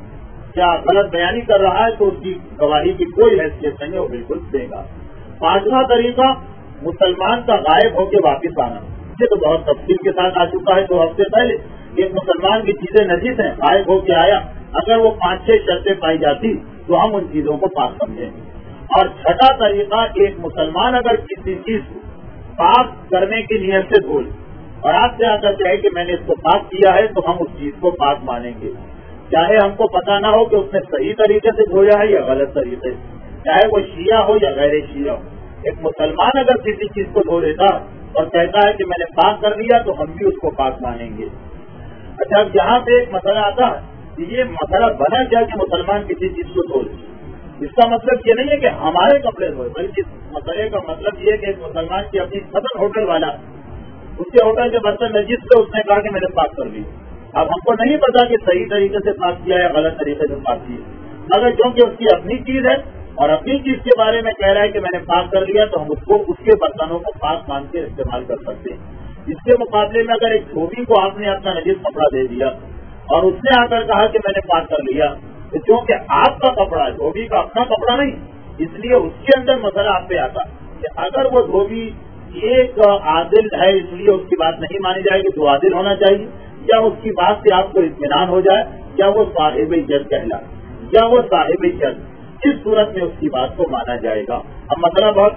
یا غلط بیانی کر رہا ہے تو اس کی گواہی کی کوئی حیثیت نہیں ہے، وہ بالکل دے گا۔ پانچواں طریقہ مسلمان کا غائب ہو کے واپس آنا، یہ تو بہت تفصیل کے ساتھ آ چکا ہے دو ہفتے پہلے۔ ایک مسلمان کی چیزیں نجیس ہیں، غائب ہو کے آیا، اگر وہ پانچ چھ شرطیں پائی جاتی تو ہم ان چیزوں کو پاک سمجھیں گے۔ اور چھٹا طریقہ، ایک مسلمان اگر کسی چیز کو پاک کرنے کی نیت سے دھوئے اور آپ سے آ کر کہے کہ میں نے اس کو پاک کیا ہے تو ہم اس چیز کو پاک مانیں گے، چاہے ہم کو پتہ نہ ہو کہ اس نے صحیح طریقے سے دھویا ہے یا غلط طریقے سے، چاہے وہ شیعہ ہو یا غیر شیعہ ہو۔ ایک مسلمان اگر کسی چیز کو دھو لیتا اور کہتا ہے کہ میں نے پاک کر لیا تو ہم بھی اس کو پاک مانیں گے۔ اچھا اب یہاں پہ ایک مسئلہ آتا ہے کہ یہ مسئلہ بنا کیا کہ مسلمان کسی چیز کو دھو لے؟ اس کا مطلب یہ نہیں ہے کہ ہمارے کپڑے دھوئے، بلکہ اس مسئلے کا مطلب یہ ہے کہ ایک مسلمان کی اپنی پسند ہوٹل والا، اس کے ہوٹل کے برتن نجیس سے اس نے کہا کہ میں نے پاک کر لی۔ اب ہم کو نہیں پتا کہ صحیح طریقے سے پاک کیا یا غلط طریقے سے پاک کیا، مگر کیونکہ اس کی اپنی چیز ہے اور اپنی چیز کے بارے میں کہہ رہا ہے کہ میں نے پاک کر لیا تو ہم اس کو اس کے برتنوں کو پاک مان کے استعمال کر سکتے ہیں۔ اس کے مقابلے میں اگر ایک دھوبی کو آپ نے اپنا نجیس کپڑا دے دیا اور اس نے آ کر کہا کہ میں نے پاک کر لیا تو کیونکہ آپ کا کپڑا ہے، دھوبی کا اپنا کپڑا نہیں، اس لیے اس کے اندر مسئلہ آپ پہ آتا کہ اگر وہ دھوبی ایک عادل ہے اس لیے اس کی بات نہیں مانی جائے گی، تو عادل ہونا چاہیے، یا اس کی بات سے آپ کو اطمینان ہو جائے، یا وہ صاحب ید کہلائے، یا وہ صاحب ید، اس صورت میں اس کی بات کو مانا جائے گا۔ اب مسئلہ بہت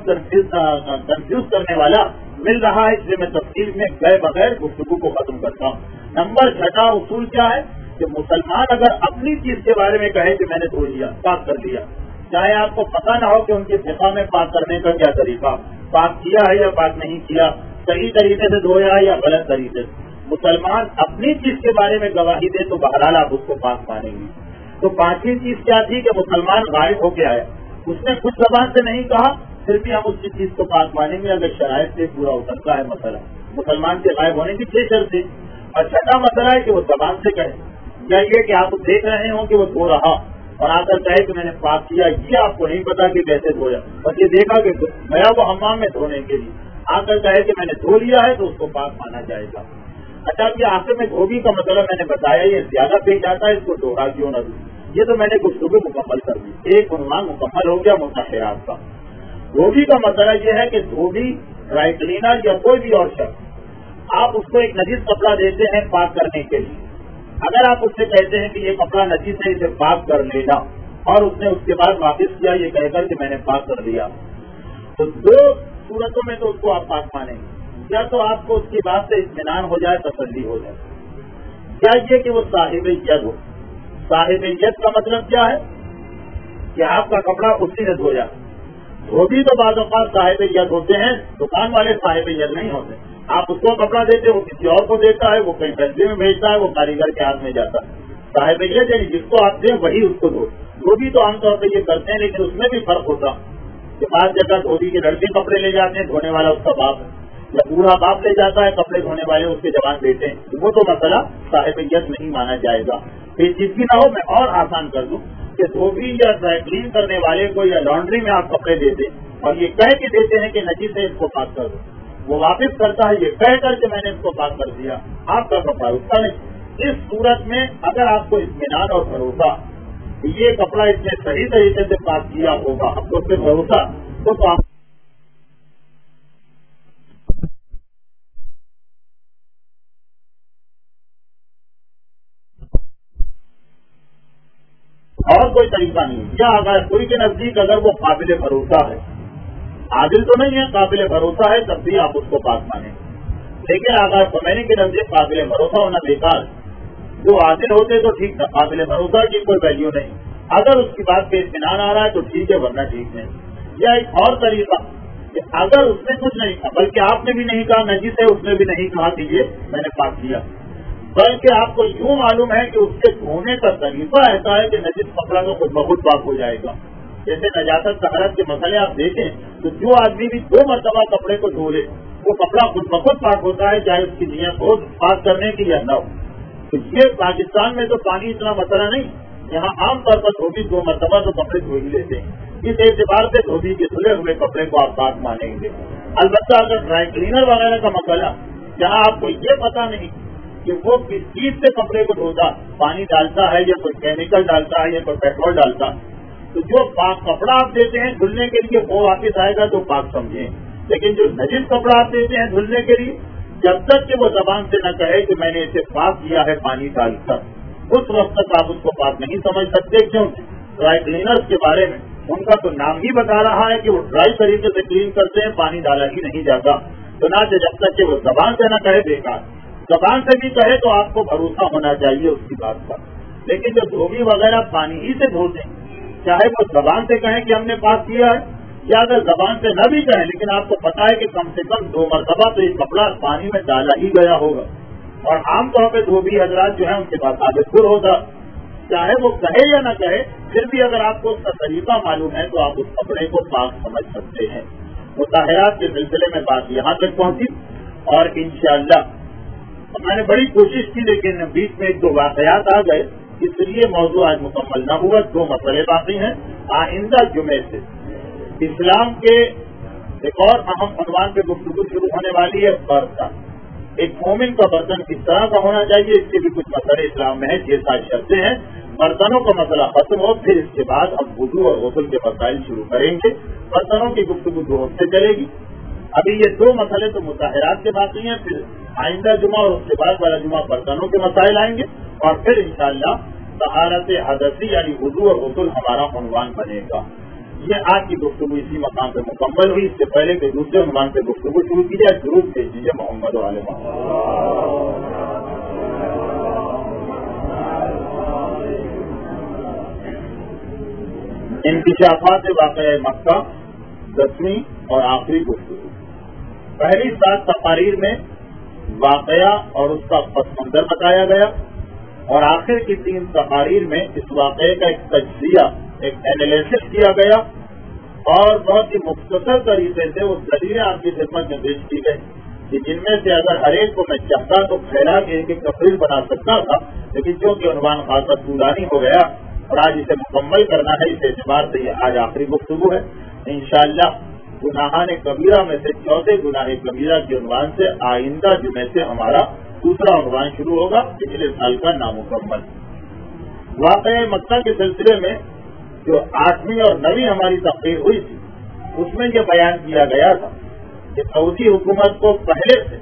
کنفیوز کرنے والا مل رہا ہے، اس لیے میں تفصیل میں گئے بغیر گفتگو کو ختم کرتا ہوں۔ نمبر چھٹا اصول کیا ہے کہ مسلمان اگر اپنی چیز کے بارے میں کہے کہ میں نے دھو لیا، پاک کر لیا، چاہے آپ کو پتہ نہ ہو کہ ان کی فقہ میں پاک کرنے کا کیا طریقہ، پاک کیا ہے یا پاک نہیں کیا، صحیح طریقے سے دھویا ہے یا غلط طریقے سے، مسلمان اپنی چیز کے بارے میں گواہی دے تو بہرحال آپ اس کو پاک مانیں گے۔ تو پانچویں چیز کیا تھی کہ مسلمان غائب ہو کے آیا، اس نے کچھ زبان سے نہیں کہا، پھر بھی ہم اس کی چیز کو پاک مانیں گے اگر شرائط سے پورا اترتا ہے مسئلہ۔ مسلمان کے غائب ہونے کی چھ شرطیں، اور چھٹا مسئلہ ہے کہ وہ زبان سے کہے، یا یہ کہ آپ دیکھ رہے ہوں کہ وہ دھو رہا اور آ کر کہے کہ میں نے پاک کیا، یہ آپ کو نہیں پتا کہ کیسے دھویا، بس یہ دیکھا کہ گیا وہ حمام میں دھونے کے لیے، آ کر کہے کہ میں نے دھو لیا ہے تو اس کو پاک مانا جائے گا۔ اچھا یہ آخر میں دھوبی کا مسئلہ میں نے بتایا، یہ زیادہ پیش آتا ہے، اس کو دوہرا کیوں نہ دوں، یہ تو میں نے گفتگو مکمل کر دی، ایک عنوان مکمل ہو گیا مطہرات کا۔ دھوبی کا مسئلہ یہ ہے کہ دھوبی، ڈرائی کلینر یا کوئی بھی اور شخص، آپ اس کو ایک نجیس کپڑا دیتے ہیں پاک کرنے کے لیے، اگر آپ اس سے کہتے ہیں کہ یہ کپڑا نجیس ہے اسے پاک کر لینا، اور اس نے اس کے بعد واپس کیا یہ کہہ کر کہ میں نے پاک کر دیا. تو دو صورتوں میں تو اس کو آپ پاک مانیں گے، یا تو آپ کو اس کی بات سے اطمینان ہو جائے، تسلی ہو جائے، کیا یہ کہ وہ صاحب ید ہو. صاحب ید کا مطلب کیا ہے کہ آپ کا کپڑا اسی نے دھویا. دھوبی تو بعض اوقات صاحب ید ہوتے ہیں، دکان والے صاحب ید نہیں ہوتے. آپ اس کو کپڑا دیتے، وہ کسی اور کو دیتا ہے، وہ کہیں فیکٹری میں بھیجتا ہے، وہ کاریگر کے ہاتھ میں جاتا ہے. صاحب ید یعنی جس کو آپ دیں وہی اس کو دو. دھوبی تو عام طور پہ یہ کرتے ہیں، لیکن اس میں بھی فرق ہوتا کہ بعض جگہ دھوبی کے لڑکے کپڑے لے جاتے ہیں، دھونے والا اس کا باپ ہے، یا پورا باپ لے جاتا ہے، کپڑے دھونے والے اس کے جوان بیٹے ہیں. وہ تو مسئلہ صاحب ید نہیں مانا جائے گا. پھر چیز بھی نہ ہو، میں اور آسان کر دوں کہ دھوبی یا ڈرائی کلین کرنے والے کو یا لانڈری میں آپ کپڑے دیتے اور یہ کہہ کے دیتے ہیں کہ نجیس سے اس کو پاک کر دو، وہ واپس کرتا ہے یہ کہہ کر کے میں نے اس کو پاک کر دیا، آپ کا کپڑا اس کا نہیں. اس صورت میں اگر آپ کو اطمینان اور بھروسہ یہ کپڑا اس نے صحیح طریقے سے پاک کیا ہوگا، آپ کو اس پہ بھروسہ تو آپ اور کوئی طریقہ نہیں. یا اگر کوئی کے نزدیک اگر وہ قابل بھروسہ ہے، عادل تو نہیں ہے، قابل بھروسہ ہے، تب بھی آپ اس کو پاک مانیں. لیکن اگر سمجھنے کے نزدیک قابل بھروسہ ہونا بیکار، جو عادل ہوتے تو ٹھیک تھا، قابل بھروسہ کی کوئی ویلیو نہیں. اگر اس کی بات پہ اطمینان آ رہا ہے تو ٹھیک ہے، ورنہ ٹھیک نہیں. یا ایک اور طریقہ کہ اگر اس نے کچھ نہیں کہا، بلکہ آپ نے بھی نہیں کہا نجیس ہے، اس نے بھی نہیں کہا کہ یہ میں نے پاک کیا، بلکہ آپ کو یوں معلوم ہے کہ اس کے دھونے کا طریقہ ایسا ہے کہ نجیس کپڑا تو خود بخود پاک ہو جائے گا. جیسے نجاست طہارت کے مسئلے آپ دیکھیں تو جو آدمی بھی دو مرتبہ کپڑے کو دھو لے وہ کپڑا خود بخود پاک ہوتا ہے، چاہے اس کی نیت ہو پاک کرنے کی یا نہ ہو. تو یہ پاکستان میں تو پانی اتنا مسئلہ نہیں، یہاں عام طور پر دھوبی دو مرتبہ تو کپڑے دھو ہی لیتے ہیں. اس اعتبار سے دھوبی کے دھلے ہوئے کپڑے کو آپ پاک مانیں گے. البتہ اگر ڈرائی کلینر وغیرہ کا مسئلہ جہاں آپ کو یہ پتا نہیں کہ وہ کس چیز سے کپڑے کو دھوتا، پانی ڈالتا ہے یا کوئی کیمیکل ڈالتا ہے یا کوئی پیٹرول ڈالتا، تو جو پاک کپڑا آپ دیتے ہیں دھلنے کے لیے وہ واپس آئے گا تو پاک سمجھیں. لیکن جو نجیس کپڑا آپ دیتے ہیں دھلنے کے لیے، جب تک کہ وہ زبان سے نہ کہے کہ میں نے اسے پاک کیا ہے پانی ڈال کر، اس وقت تک آپ اس کو پاک نہیں سمجھ سکتے. کیوں؟ ڈرائی کلینرز کے بارے میں ان کا تو نام ہی بتا رہا ہے کہ وہ ڈرائی طریقے سے کلین کرتے ہیں، پانی ڈالا ہی نہیں جاتا. تو نہ جب تک کہ وہ زبان سے نہ کہے بیکار، زبان سے بھی کہے تو آپ کو بھروسہ ہونا چاہیے اس کی بات پر. لیکن جو دھوبی وغیرہ پانی ہی سے دھوتے ہیں، چاہے وہ زبان سے کہیں کہ ہم نے پاک کیا ہے، یا اگر زبان سے نہ بھی کہیں لیکن آپ کو پتا ہے کہ کم سے کم دو مرتبہ تو یہ کپڑا پانی میں ڈالا ہی گیا ہوگا. اور عام طور پہ دھوبی حضرات جو ہیں ان کے پاس عادت پر ہوتا، چاہے وہ کہے یا نہ کہے، پھر بھی اگر آپ کو اس کا طریقہ معلوم ہے تو آپ اس کپڑے کو پاک سمجھ سکتے ہیں. مطہرات کے سلسلے میں بات یہاں تک پہنچی اور انشاءاللہ میں نے بڑی کوشش کی لیکن بیچ میں ایک دو واقعات آ گئے، اس لیے موضوع آج مکمل نہ ہوا. دو مسئلے باقی ہیں. آئندہ جمعے سے اسلام کے ایک اور اہم عنوان پہ گفتگو شروع ہونے والی ہے، برتن. ایک مومن کا برتن کس طرح کا ہونا چاہیے، اس کے بھی کچھ مسئلے اسلام میں ہیں، چھ سات شرطیں ہیں. برتنوں کا مسئلہ ختم ہو، پھر اس کے بعد ہم وضو اور غسل کے مسائل شروع کریں گے. برتنوں کی گفتگو دو ہفتے چلے گی. ابھی یہ دو مسئلے تو مطہرات کے باقی ہیں، پھر آئندہ جمعہ اور اس کے بعد والا جمعہ برتنوں کے مسائل آئیں گے، اور پھر انشاءاللہ طہارت حدثی یعنی وضو اور غسل ہمارا عنوان بنے گا. یہ آج کی گفتگو اسی مقام پہ مکمل ہوئی. اس سے پہلے کہ دوسرے عنوان سے گفتگو شروع کی جائے، درود بھیج دیجیے محمد و آل محمد. انکشافات واقعہ مکہ، دسویں اور آخری گفتگو. پہلی سات تقاریر میں واقعہ اور اس کا پس منظر بتایا گیا، اور آخر کی تین تقاریر میں اس واقعے کا ایک تجزیہ، ایک اینالیسس کیا گیا، اور بہت ہی مختصر طریقے سے وہ دلیلیں آپ کی خدمت میں پیش کی گئی کہ جن میں سے اگر ہر ایک کو میں چاہتا تو پھیلا کے ایک ایک تقریر بنا سکتا تھا، لیکن چونکہ عنوان خاصا طولانی ہو گیا اور آج اسے مکمل کرنا ہے، اس اعتبار سے یہ آج آخری گفتگو ہے. انشاءاللہ گناہان کبیرہ میں سے چوتھے گناہ کبیرہ کے عنوان سے آئندہ جمعے سے ہمارا دوسرا عنوان شروع ہوگا، پچھلے سال کا نامکمل. واقعہ مکہ کے سلسلے میں جو آٹھویں اور نویں ہماری تقریر ہوئی تھی اس میں یہ بیان کیا گیا تھا کہ سعودی حکومت کو پہلے سے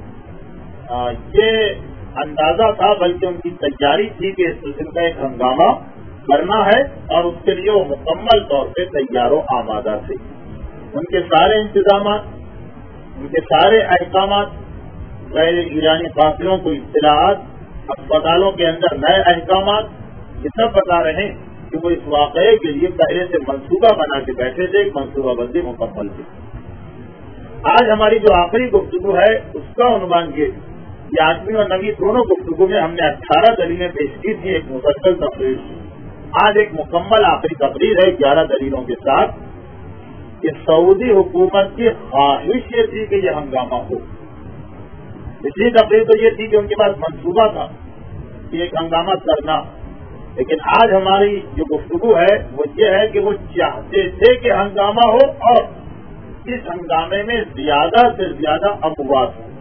یہ اندازہ تھا، بلکہ ان کی تیاری تھی کہ اس قسم کا ایک ہنگامہ کرنا ہے اور اس کے لیے وہ مکمل طور پہ تیار و آمادہ تھے. ان کے سارے انتظامات، ان کے سارے احکامات، غیر ایرانی قافلوں کو اطلاعات، اسپتالوں کے اندر نئے احکامات، یہ سب بتا رہے ہیں کہ وہ اس واقعے کے لیے پہلے سے منصوبہ بنا کے بیٹھے تھے، ایک منصوبہ بندی مکمل تھی. آج ہماری جو آخری گفتگو ہے اس کا عنوان یہ آٹھویں اور نویں دونوں گفتگو میں ہم نے اٹھارہ دلیلیں پیش کی تھی، ایک مسلسل تقریر. آج ایک مکمل آخری تقریر ہے گیارہ دلیلوں کے ساتھ کہ سعودی حکومت کی خواہش یہ تھی کہ یہ ہنگامہ ہو. پچھلی تقریر تو یہ تھی کہ ان کے پاس منصوبہ تھا کہ ایک ہنگامہ کرنا، لیکن آج ہماری جو گفتگو ہے وہ یہ ہے کہ وہ چاہتے تھے کہ ہنگامہ ہو اور اس ہنگامے میں زیادہ سے زیادہ اموات ہوں،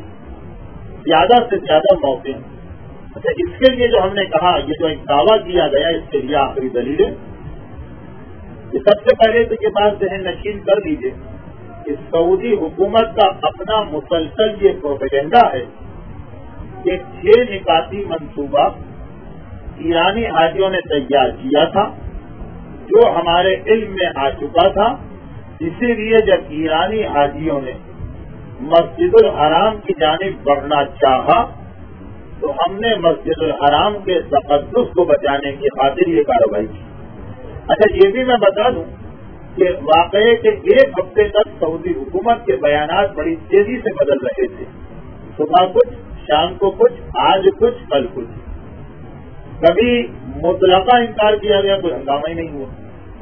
زیادہ سے زیادہ موتیں ہوں. اچھا، اس کے لیے جو ہم نے کہا، یہ جو ایک دعویٰ کیا گیا، اس کے لیے آخری دلیل ہے. یہ سب سے پہلے تو یہ بات ذہن نشین کر لیجیے کہ سعودی حکومت کا اپنا مسلسل یہ پروپیگنڈا ہے کہ چھ نکاتی منصوبہ ایرانی حاجیوں نے تیار کیا تھا جو ہمارے علم میں آ چکا تھا. اسی لیے جب ایرانی حاجیوں نے مسجد الحرام کی جانب بڑھنا چاہا تو ہم نے مسجد الحرام کے تقدس کو بچانے کی خاطر یہ کارروائی کی. اچھا، یہ بھی میں بتا دوں کہ واقعے کے ایک ہفتے تک سعودی حکومت کے بیانات بڑی تیزی سے بدل رہے تھے. صبح کچھ، شام کو کچھ، آج کچھ، کل کچھ. کبھی مطلقہ انکار کیا گیا، کوئی ہنگامہ ہی نہیں ہوا.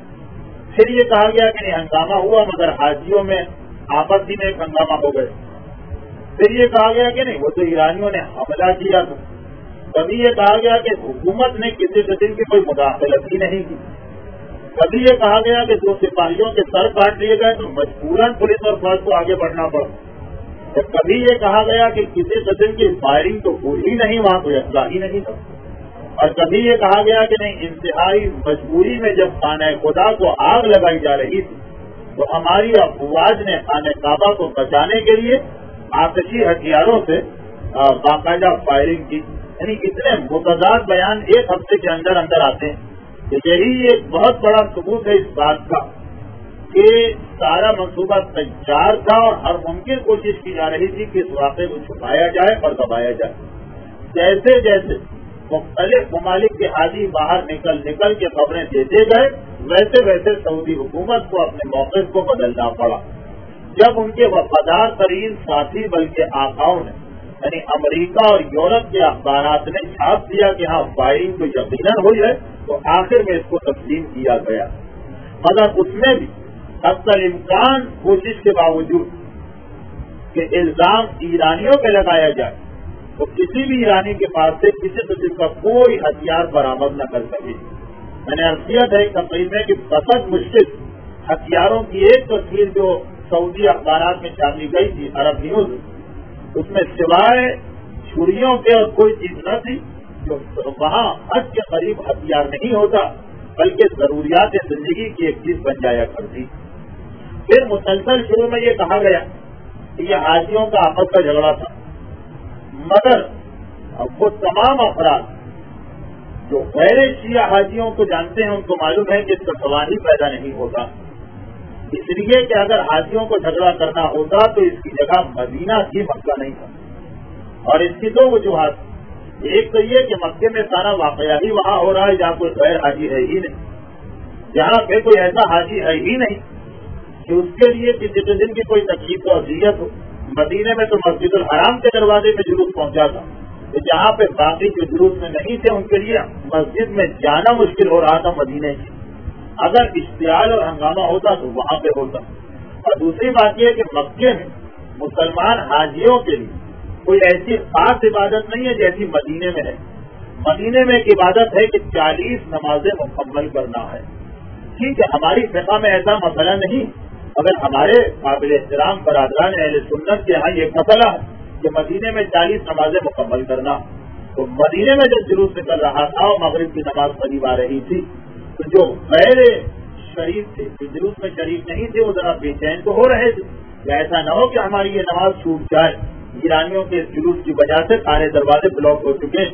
پھر یہ کہا گیا کہ نہیں ہنگامہ ہوا مگر حاجیوں میں آپس ہی میں ایک ہنگامہ ہو گئے. پھر یہ کہا گیا کہ نہیں وہ تو ایرانیوں نے حملہ کیا تھا. کبھی یہ کہا گیا کہ حکومت نے کسی قسم کی کوئی مداخلت ہی نہیں کی. کبھی یہ کہا گیا کہ دو سپاہیوں کے سر کاٹ لیے گئے تو مجبوراً پولیس اور فوج کو آگے بڑھنا پڑا. تو کبھی یہ کہا گیا کہ کسی قسم کی فائرنگ تو ہوئی ہی نہیں، وہاں کوئی اسلحہ ہی نہیں تھا. اور کبھی یہ کہا گیا کہ نہیں انتہائی مجبوری میں جب خانہ خدا کو آگ لگائی جا رہی تھی تو ہماری افواج نے خانہ کعبہ کو بچانے کے لیے آتشی ہتھیاروں سے باقاعدہ فائرنگ کی. یعنی اتنے متضاد بیان ایک ہفتے کے اندر اندر آتے ہیں. یہی ایک بہت بڑا ثبوت ہے اس بات کا کہ سارا منصوبہ تیار تھا اور ہر ممکن کوشش کی جا رہی تھی کہ اس واقعے کو چھپایا جائے اور دبایا جائے. جیسے جیسے مختلف ممالک کے حاجی باہر نکل نکل کے خبریں دیتے گئے ویسے ویسے سعودی حکومت کو اپنے موقف کو بدلنا پڑا. جب ان کے وفادار ترین ساتھی بلکہ آقاؤں نے یعنی امریکہ اور یورپ کے اخبارات نے چھاپ دیا کہ ہاں فائرنگ تو یقیناً ہوئی ہے تو آخر میں اس کو تسلیم کیا گیا. مگر اس میں بھی حتی الامکان کوشش کے باوجود کہ الزام ایرانیوں پہ لگایا جائے تو کسی بھی ایرانی کے پاس سے کسی قسم کا کوئی ہتھیار برآمد نہ کر سکے. میں نے عرض کیا تھا ایک تقریب میں کہ بہت مشکل ہتھیاروں کی ایک تصویر جو سعودی اخبارات میں چھاپی گئی تھی عرب نیوز، اس میں سوائے چھریوں کے اور کوئی چیز نہ تھی. جو وہاں حد کے قریب ہتھیار نہیں ہوتا بلکہ ضروریات زندگی کی ایک چیز بن جایا کرتی. پھر مسلسل شروع میں یہ کہا گیا کہ یہ حاجیوں کا آپس کا جھگڑا تھا، مگر وہ تمام افراد جو غیر شیعہ حاجیوں کو جانتے ہیں ان کو معلوم ہے کہ اس کا سوال ہی پیدا نہیں ہوتا. اس لیے کہ اگر حاجیوں کو جھگڑا کرنا ہوتا تو اس کی جگہ مدینہ ہی مکہ نہیں تھا. اور اس کی دو وجوہات، ایک تو یہ کہ مکے میں سارا واقعہ ہی وہاں ہو رہا ہے جہاں کوئی غیر حاجی ہے ہی نہیں، جہاں پہ کوئی ایسا حاجی ہے ہی نہیں کہ اس کے لیے کسی قسم کی کوئی تکلیف و اذیت ہو. مدینے میں تو مسجد الحرام کے دروازے میں جلوس پہنچا تھا، تو جہاں پہ باقی جو جلوس میں نہیں تھے ان کے لیے مسجد میں جانا مشکل ہو رہا تھا مدینے سے. اگر اشتعال اور ہنگامہ ہوتا تو وہاں پہ ہوتا. اور دوسری بات یہ کہ مکے میں مسلمان حاجیوں کے لیے کوئی ایسی خاص عبادت نہیں ہے جیسی مدینے میں ہے. مدینے میں ایک عبادت ہے کہ چالیس نمازیں مکمل کرنا ہے. ٹھیک ہے، ہماری فقہ میں ایسا مسئلہ نہیں، اگر ہمارے قابل احترام برادران اہل سنت کے یہاں یہ مسئلہ ہے کہ مدینے میں چالیس نمازیں مکمل کرنا. تو مدینے میں جب جلوس نکل رہا تھا اور مغرب کی نماز قریب آ رہی تھی تو جو غیر شریف تھے، جو جلوس میں شریف نہیں تھے، وہ ذرا بے چین تو ہو رہے تھے کہ ایسا نہ ہو کہ ہماری یہ نماز چھوٹ جائے. ایرانیوں کے جلوس کی وجہ سے سارے دروازے بلاک ہو چکے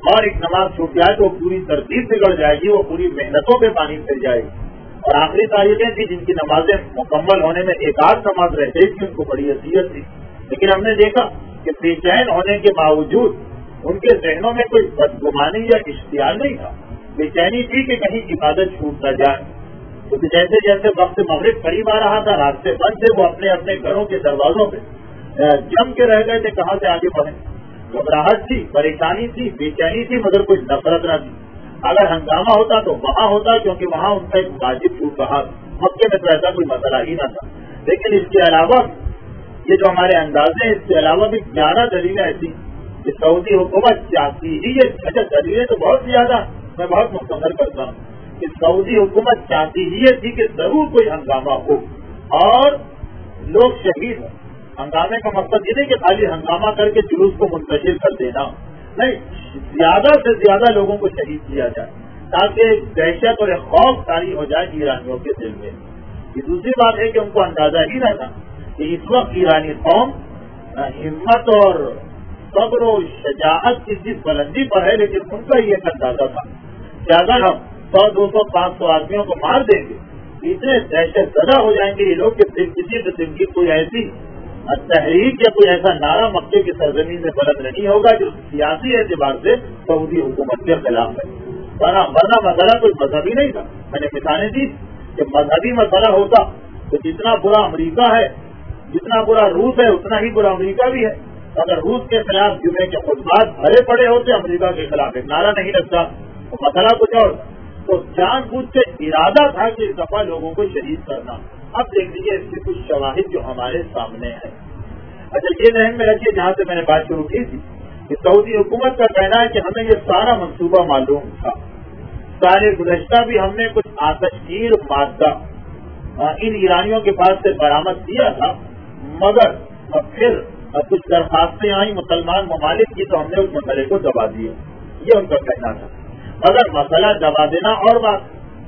اور ایک نماز چھوٹ جائے تو وہ پوری ترتیب بگڑ جائے گی، وہ پوری محنتوں پہ پانی پھر جائے گی. اور آخری تاریخیں تھی جن کی نمازیں مکمل ہونے میں ایک آدھ نماز رہ گئی تھی، ان کو بڑی حیثیت تھی. لیکن ہم نے دیکھا کہ بے چین ہونے کے باوجود ان کے ذہنوں میں کوئی بدگمانی یا اشتعال نہیں تھا. بے چینی تھی کہ کہیں عبادت چھوٹ نہ جائے. تو جیسے جیسے وقت مغرب قریب آ رہا تھا، راستے بند تھے، وہ اپنے اپنے گھروں کے دروازوں پہ جم کے رہ گئے تھے کہاں سے آگے بڑھیں. گھبراہٹ تھی، پریشانی تھی، بے چینی تھی، مگر کوئی نفرت نہ تھی. اگر ہنگامہ ہوتا تو وہاں ہوتا، کیونکہ وہاں ان کا ایک واجب چھوٹ رہا. مکے میں تو ایسا کوئی مسئلہ ہی نہ تھا. لیکن اس کے علاوہ یہ جو ہمارے اندازے ہیں، اس کے علاوہ بھی گیارہ دلیلیں ایسی کہ سعودی حکومت چاہتی ہی یہ اچھا دلیلیں تو بہت زیادہ، میں بہت مختصر کرتا ہوں کہ سعودی حکومت چاہتی ہی یہ تھی کہ ضرور کوئی ہنگامہ ہو اور لوگ شہید ہوں. ہنگامے کا مقصد یہ نہیں کہ خالی ہنگامہ کر کے جلوس کو منتشر کر دینا، نہیں، زیادہ سے زیادہ لوگوں کو شہید کیا جائے تاکہ ایک دہشت اور ایک خوف طاری ہو جائے ایرانیوں کے دل میں. یہ دوسری بات ہے کہ ان کو اندازہ ہی نہ تھا کہ اس وقت ایرانی قوم ہمت اور صبر و شجاعت کی جس بلندی پر ہے، لیکن ان کا یہ اندازہ تھا کہ اگر ہم سو دو سو پانچ سو آدمیوں کو مار دیں گے، اتنے دہشت زدہ ہو جائیں گے یہ لوگ کہ پھر کسی قسم کی کوئی ایسی تحریک یا کوئی ایسا نعرہ مکے کی سرزمین میں بلند نہیں ہوگا جو سیاسی اعتبار سے سعودی حکومت کے خلاف ہے. ورنہ مسئلہ کوئی مذہبی نہیں تھا. میں نے مثالیں دی کہ مذہبی مسئلہ ہوتا تو جتنا برا امریکہ ہے، جتنا برا روس ہے، اتنا ہی برا امریکہ بھی ہے. اگر روس کے خلاف جمعے کے خطبات بھرے پڑے ہوتے، امریکہ کے خلاف ایک نعرہ نہیں لگتا، تو مسئلہ کچھ اور. تو جان بوجھ کے ارادہ تھا کہ اس دفعہ لوگوں کو شہید کرنا. اب دیکھ لیجیے اس کے کچھ شواہد جو ہمارے سامنے ہیں. اچھا یہ ذہن میں رکھیے جہاں سے میں نے بات شروع کی تھی کہ سعودی حکومت کا کہنا ہے کہ ہمیں یہ سارا منصوبہ معلوم تھا. سال گزشتہ بھی ہم نے کچھ آتشگیر مادہ ان ایرانیوں کے پاس سے برآمد کیا تھا، مگر پھر کچھ درخواستیں آئیں مسلمان ممالک کی تو ہم نے اس مسئلے کو دبا دیا. یہ ان کا کہنا تھا. مگر مسئلہ دبا دینا اور بات،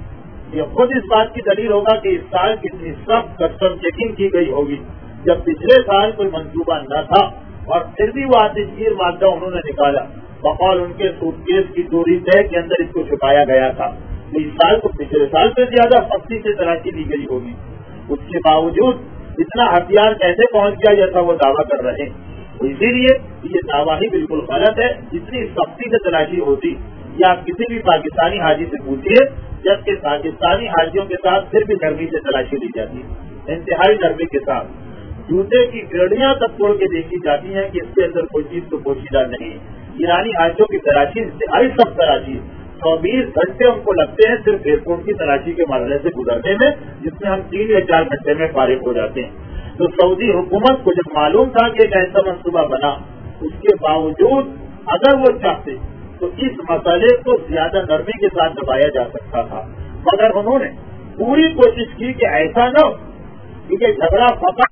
یہ خود اس بات کی دلیل ہوگا کہ اس سال کتنی سخت کسٹم چیکنگ کی گئی ہوگی جب پچھلے سال کوئی منصوبہ نہ تھا اور پھر بھی وہ آتشگیر مادہ انہوں نے نکالا. بقول ان کے سوٹ کیس کی دوری طے کے اندر اس کو چھپایا گیا تھا. اس سال کو پچھلے سال سے زیادہ سختی سے تلاشی دی گئی ہوگی. اس کے باوجود اتنا ہتھیار کیسے پہنچ گیا جیسا وہ دعویٰ کر رہے ہیں. اسی لیے یہ دعویٰ ہی بالکل غلط ہے. جتنی سختی سے تلاشی ہوتی یا آپ کسی بھی پاکستانی حاجی سے پوچھیے، جبکہ پاکستانی حاجیوں کے ساتھ پھر بھی نرمی سے تلاشی لی جاتی ہے، انتہائی نرمی کے ساتھ. جوتے کی گرڑیاں تک توڑ کے دیکھی جاتی ہیں کہ اس کے اندر کوئی چیز تو پوشیدہ نہیں. ایرانی حاجیوں کی تلاشی انتہائی سخت تلاشی ہے. چوبیس گھنٹے ان کو لگتے ہیں صرف ایئرپورٹ کی تلاشی کے مرحلے سے گزرنے میں، جس میں ہم تین یا چار گھنٹے میں فارغ ہو جاتے ہیں. تو سعودی حکومت کو جب معلوم تھا کہ ایک ایسا منصوبہ بنا، اس کے باوجود اگر وہ چاہتے تو اس مسئلے کو زیادہ نرمی کے ساتھ دبایا جا سکتا تھا. مگر انہوں نے پوری کوشش کی کہ ایسا نہ ہو، کیونکہ جھگڑا فقط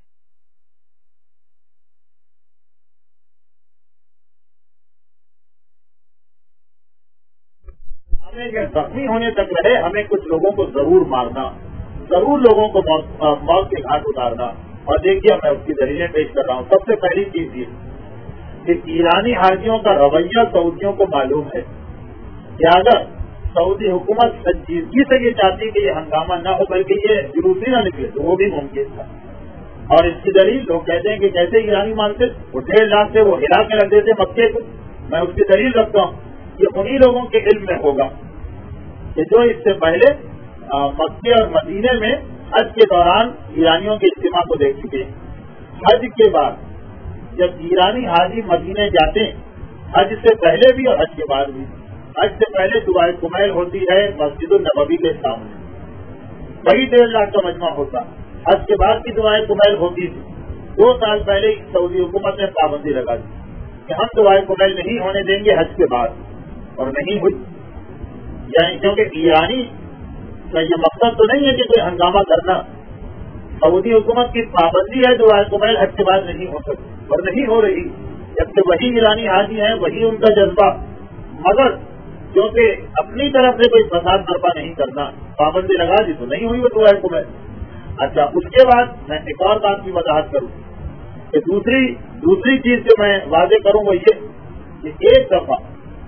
زخمی ہونے تک رہے. ہمیں کچھ لوگوں کو ضرور مارنا، ضرور لوگوں کو موت کے گھاٹ اتارنا. اور دیکھیے میں اس کی دلیلیں پیش کر رہا ہوں. سب سے پہلی چیز یہ کہ ایرانی حاجیوں کا رویہ سعودیوں کو معلوم ہے کہ اگر سعودی حکومت سنجیدگی سے یہ چاہتی کہ یہ ہنگامہ نہ ہو بلکہ یہ جلوس ہی نہ نکلے تو وہ بھی ممکن تھا. اور اس کی دلیل لوگ کہتے ہیں کہ کیسے ایرانی مانتے، وہ ڈیڑھ لاکھ سے وہ ہلا کے رکھ دیتے مکے کو. میں اس کی دلیل رکھتا ہوں. یہ انہی لوگوں کے علم میں ہوگا کہ جو اس سے پہلے مکے اور مدینے میں حج کے دوران ایرانیوں کے اجتماع کو دیکھ چکے ہیں. حج کے بعد جب ایرانی حاجی مدینے جاتے ہیں، حج سے پہلے بھی اور حج کے بعد بھی، حج سے پہلے دعائے کمیل ہوتی ہے مسجد النبوی کے سامنے، وہی ڈیڑھ لاکھ کا مجمع ہوتا. حج کے بعد کی دعائے کمیل ہوتی تھی. دو سال پہلے سعودی حکومت نے پابندی لگا دی کہ ہم دعائے کمیل نہیں ہونے دیں گے حج کے بعد، اور نہیں ہوئی. یعنی کیونکہ ایرانی کا یہ مقصد تو نہیں ہے کہ کوئی ہنگامہ کرنا. سعودی حکومت کی پابندی ہے دعائے کمیل حج کے بعد نہیں ہو سکتی اور نہیں ہو رہی، جبکہ وہی ایرانی حاجی ہیں، وہی ان کا جذبہ. مگر کیونکہ اپنی طرف سے کوئی فساد برپا نہیں کرنا، پابندی لگا دی تو نہیں ہوئی وہ دعائے کمیل. اچھا اس کے بعد میں ایک اور بات کی وضاحت کروں کہ دوسری دوسری چیز جو میں واضح کروں وہ یہ کہ ایک دفعہ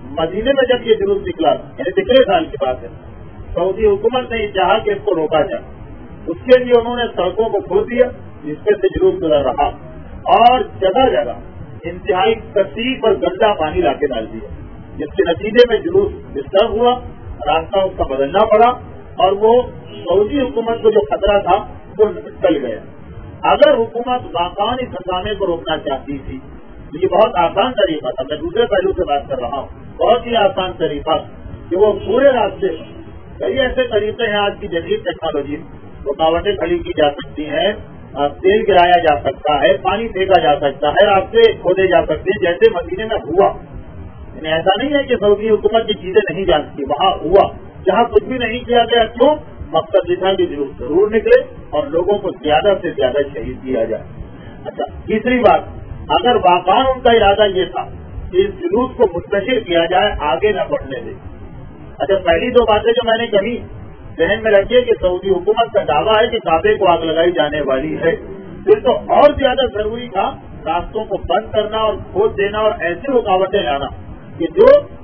مدینے میں جب یہ جلوس نکلا یعنی پچھلے سال کی بات ہے، سعودی حکومت نے یہ چاہا کہ اس کو روکا جائے، اس کے لیے انہوں نے سڑکوں کو کھول دیا جس پہ سے جلوس گزر رہا، اور جگہ جگہ انتہائی کثیر اور گندا پانی لا کے ڈال دیا، جس کے نتیجے میں جلوس ڈسٹرب ہوا، راستہ اس کا بدلنا پڑا، اور وہ سعودی حکومت کو جو خطرہ تھا وہ ٹل گیا۔ اگر حکومت واقعی اس ہنگامے کو روکنا چاہتی تھی تو یہ بہت آسان طریقہ تھا، میں دوسرے پہلو سے بات کر رہا ہوں، بہت ہی آسان طریقہ کہ وہ پورے راستے کئی ایسے طریقے ہیں آج کی جدید ٹیکنالوجی، رکاوٹیں کھڑی کی جا سکتی ہیں، تیل گرایا جا سکتا ہے، پانی پھینکا جا سکتا ہے، راستے کھودے جا سکتے ہیں، جیسے مدینے میں ہوا۔ یعنی ایسا نہیں ہے کہ سعودی حکومت کی چیزیں نہیں جانتی، وہاں ہوا، جہاں کچھ بھی نہیں کیا گیا کیوں؟ مقصد یہ تھا کہ جلوس ضرور نکلے اور لوگوں کو زیادہ سے زیادہ شہید کیا جائے۔ اچھا، تیسری بات، اگر واقعی ان کا ارادہ یہ تھا کہ اس جلوس کو منتشر کیا جائے، آگے نہ بڑھنے دے۔ اچھا، پہلی دو باتیں جو میں نے کہی ذہن میں رکھیے کہ سعودی حکومت کا دعویٰ ہے کہ کعبے کو آگ لگائی جانے والی ہے، پھر تو اور زیادہ ضروری تھا راستوں کو بند کرنا اور کھود دینا اور ایسی رکاوٹیں لانا کہ جو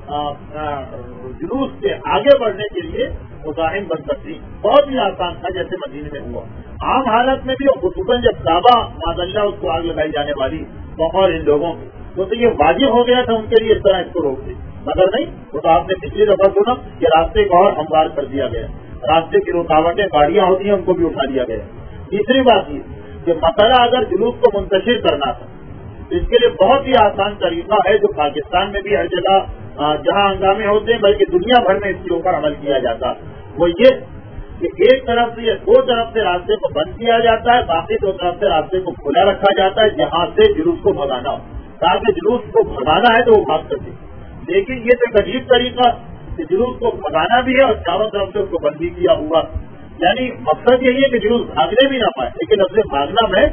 جلوس سے آگے بڑھنے کے لیے مزاحم بن سکتی۔ بہت ہی آسان تھا جیسے مدینے میں ہوا، عام حالت میں بھی اور خصوصاً جب کعبہ معاذ اللہ اس کو آگ لگائی جانے والی بہت ان لوگوں کی، وہ تو یہ واجب ہو گیا تھا ان کے لیے اس طرح اس کو روک دے، مگر نہیں، وہ تو آپ نے پچھلی دفعہ سنا کہ راستے کو اور ہموار کر دیا گیا، راستے کی رکاوٹیں گاڑیاں ہوتی ہیں ان کو بھی اٹھا دیا گیا۔ تیسری بات یہ کہ مسئلہ اگر جلوس کو منتشر کرنا تھا تو اس کے لیے بہت ہی آسان طریقہ ہے جو پاکستان میں بھی ہر جگہ جہاں ہنگامے ہوتے ہیں بلکہ دنیا بھر میں اس کے اوپر عمل کیا جاتا، وہ یہ کہ ایک طرف سے یا دو طرف سے راستے کو بند کیا جاتا ہے، باقی دو طرف سے راستے کو کھلا رکھا جاتا ہے جہاں سے جلوس کو بھگانا ہو، تاکہ جلوس کو بھگانا ہے تو وہ بھاگ سکے۔ لیکن یہ تو ایک عجیب طریقہ کہ جلوس کو بھگانا بھی ہے اور چاروں طرف سے اس کو بند بھی کیا ہوا، یعنی مقصد یہی ہے کہ جلوس بھاگنے بھی نہ پائے، لیکن اب سے بھاگنا میں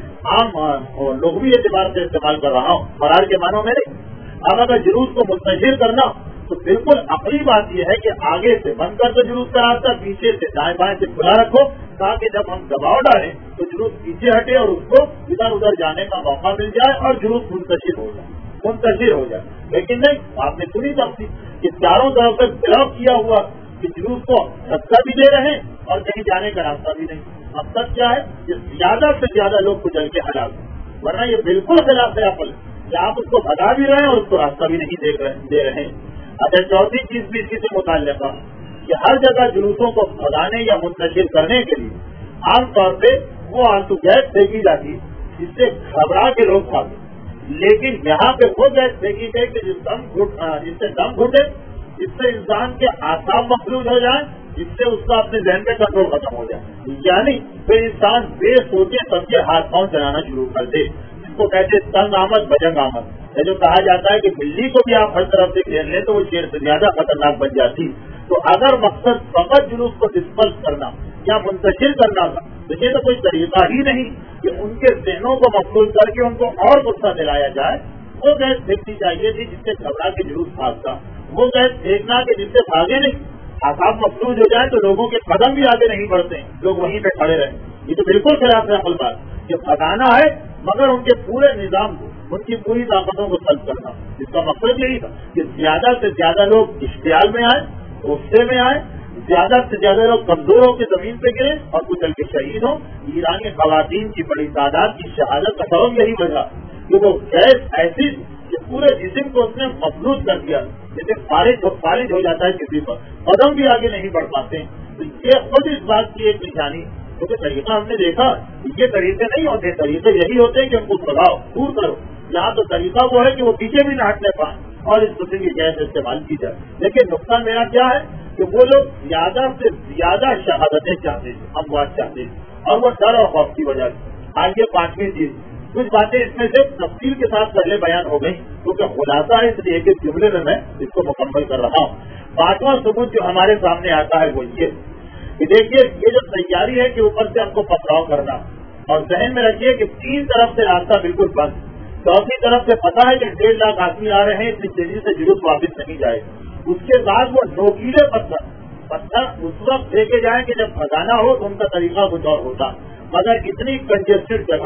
عام لغوی اعتبار سے استعمال کر رہا ہوں، فرار کے معنوں میں نہیں۔ اب اگر جلوس کو منتشر کرنا تو بالکل عقلی بات یہ ہے کہ آگے سے بند کر دو جلوس کا راستہ، پیچھے سے دائیں بائیں سے کھلا رکھو تاکہ جب ہم دباؤ ڈالیں تو جلوس پیچھے ہٹے اور اس کو ادھر ادھر جانے کا موقع مل جائے اور جلوس منتشر ہو جائے منتشر ہو جائے لیکن نہیں، آپ نے سنی سکتی کہ چاروں طرف سے بلاک کیا ہوا کہ جلوس کو دھکا بھی دے رہے ہیں اور کہیں جانے کا راستہ بھی نہیں۔ مقصد کیا ہے کہ زیادہ سے زیادہ لوگ کچل کے ہلاک ہوں، ورنہ یہ بالکل خلاف عقل کہ آپ اس کو بتا بھی رہے ہیں اور اس کو راستہ بھی نہیں دیکھ رہے دے رہے ہیں۔ اچھا، چوتھی چیز بھی اسی سے متعلقہ کہ ہر جگہ جلوسوں کو بھگانے یا منتشر کرنے کے لیے عام طور پہ وہ آنسو گیس پھینکی جاتی جس سے گھبرا کے لوگ بھاگے، لیکن یہاں پہ وہ گیس پھینکی گئی کہ جس دم گھٹ جس سے دم گھٹے، جس سے انسان کے اعصاب مفلوج ہو جائیں، جس سے اس کا اپنے ذہن کا کنٹرول ختم ہو جائے، یعنی پھر انسان بے سوچے سمجھے ہاتھ پاؤں چلانا شروع کر دے، جس کو کہتے ہیں تنگ آمد بجنگ آمد۔ یہ جو کہا جاتا ہے کہ بلی کو بھی آپ ہر طرف سے گھیر لیں تو وہ شیر سے زیادہ خطرناک بن جاتی۔ تو اگر مقصد فقط جلوس کو ڈسپرس کرنا یا منتشر کرنا تھا تو یہ تو کوئی طریقہ ہی نہیں کہ ان کے ذہنوں کو مفلوج کر کے ان کو اور غصہ دلایا جائے۔ وہ گیس پھینکنی چاہیے تھی جس سے گھبرا کے جلوس بھاگتا، وہ گیس پھینکنا کہ جس سے بھاگے نہیں، آساب مفلوج ہو جائے تو لوگوں کے قدم بھی آگے نہیں بڑھتے ہیں، لوگ وہیں پہ کھڑے رہیں۔ یہ تو بالکل خلاف ہے عقل بات کہ بھگانا ہے مگر ان کے پورے نظام کو، ان کی پوری طاقتوں کو سلب کرنا، اس کا مقصد یہی تھا کہ زیادہ سے زیادہ لوگ اشتعال میں آئے، غصے میں آئے، زیادہ سے زیادہ لوگ کمزور ہو کے زمین پہ گرے اور کچل کے شہید ہوں۔ ایرانی خواتین کی بڑی تعداد کی شہادت کا سبب یہی وجہ کہ وہ گیس ایسی کہ پورے جسم کو اس نے مفلوج کر دیا، جیسے فارغ فارغ ہو جاتا ہے کسی پر، قدم بھی آگے نہیں بڑھ پاتے۔ تو یہ خود اس بات کی ایک نشانی، کیونکہ طریقہ ہم نے دیکھا یہ طریقے نہیں ہوتے، طریقے یہی ہوتے ہیں کہ ان کو بھگاؤ، دور کرو۔ یہاں تو طریقہ وہ ہے کہ وہ پیچھے بھی نہ ہٹنے پائیں اور اس قسم کی گیس استعمال کی جائے۔ لیکن نقصان میرا کیا ہے کہ وہ لوگ زیادہ سے زیادہ شہادتیں چاہتے تھے، اموات چاہتے تھے، اور وہ ڈر اور خوف کی وجہ سے۔ آج یہ پانچویں چیز، کچھ باتیں اس میں سے تفصیل کے ساتھ پہلے بیان ہو گئی کیونکہ خلاصہ ہے، اس لیے ایک جملے میں میں اس کو مکمل کر رہا ہوں۔ پانچواں ثبوت جو ہمارے سامنے آتا ہے وہ یہ کہ دیکھیے یہ جو تیاری ہے کہ اوپر سے ہم کو پکڑاؤ کرنا، اور ذہن میں رکھیے کہ تین طرف سے راستہ بالکل بند، چوتھی طرف سے پتا ہے کہ ڈیڑھ لاکھ آدمی آ رہے ہیں، اتنی تیزی سے جلوس واپس نہیں جائے۔ اس کے بعد وہ نوکیلے پتھر پتھر اس وقت پھینکے جائیں کہ جب بھگانا ہو تو ان کا طریقہ کچھ اور ہوتا، مگر اتنی کنجسٹڈ جگہ،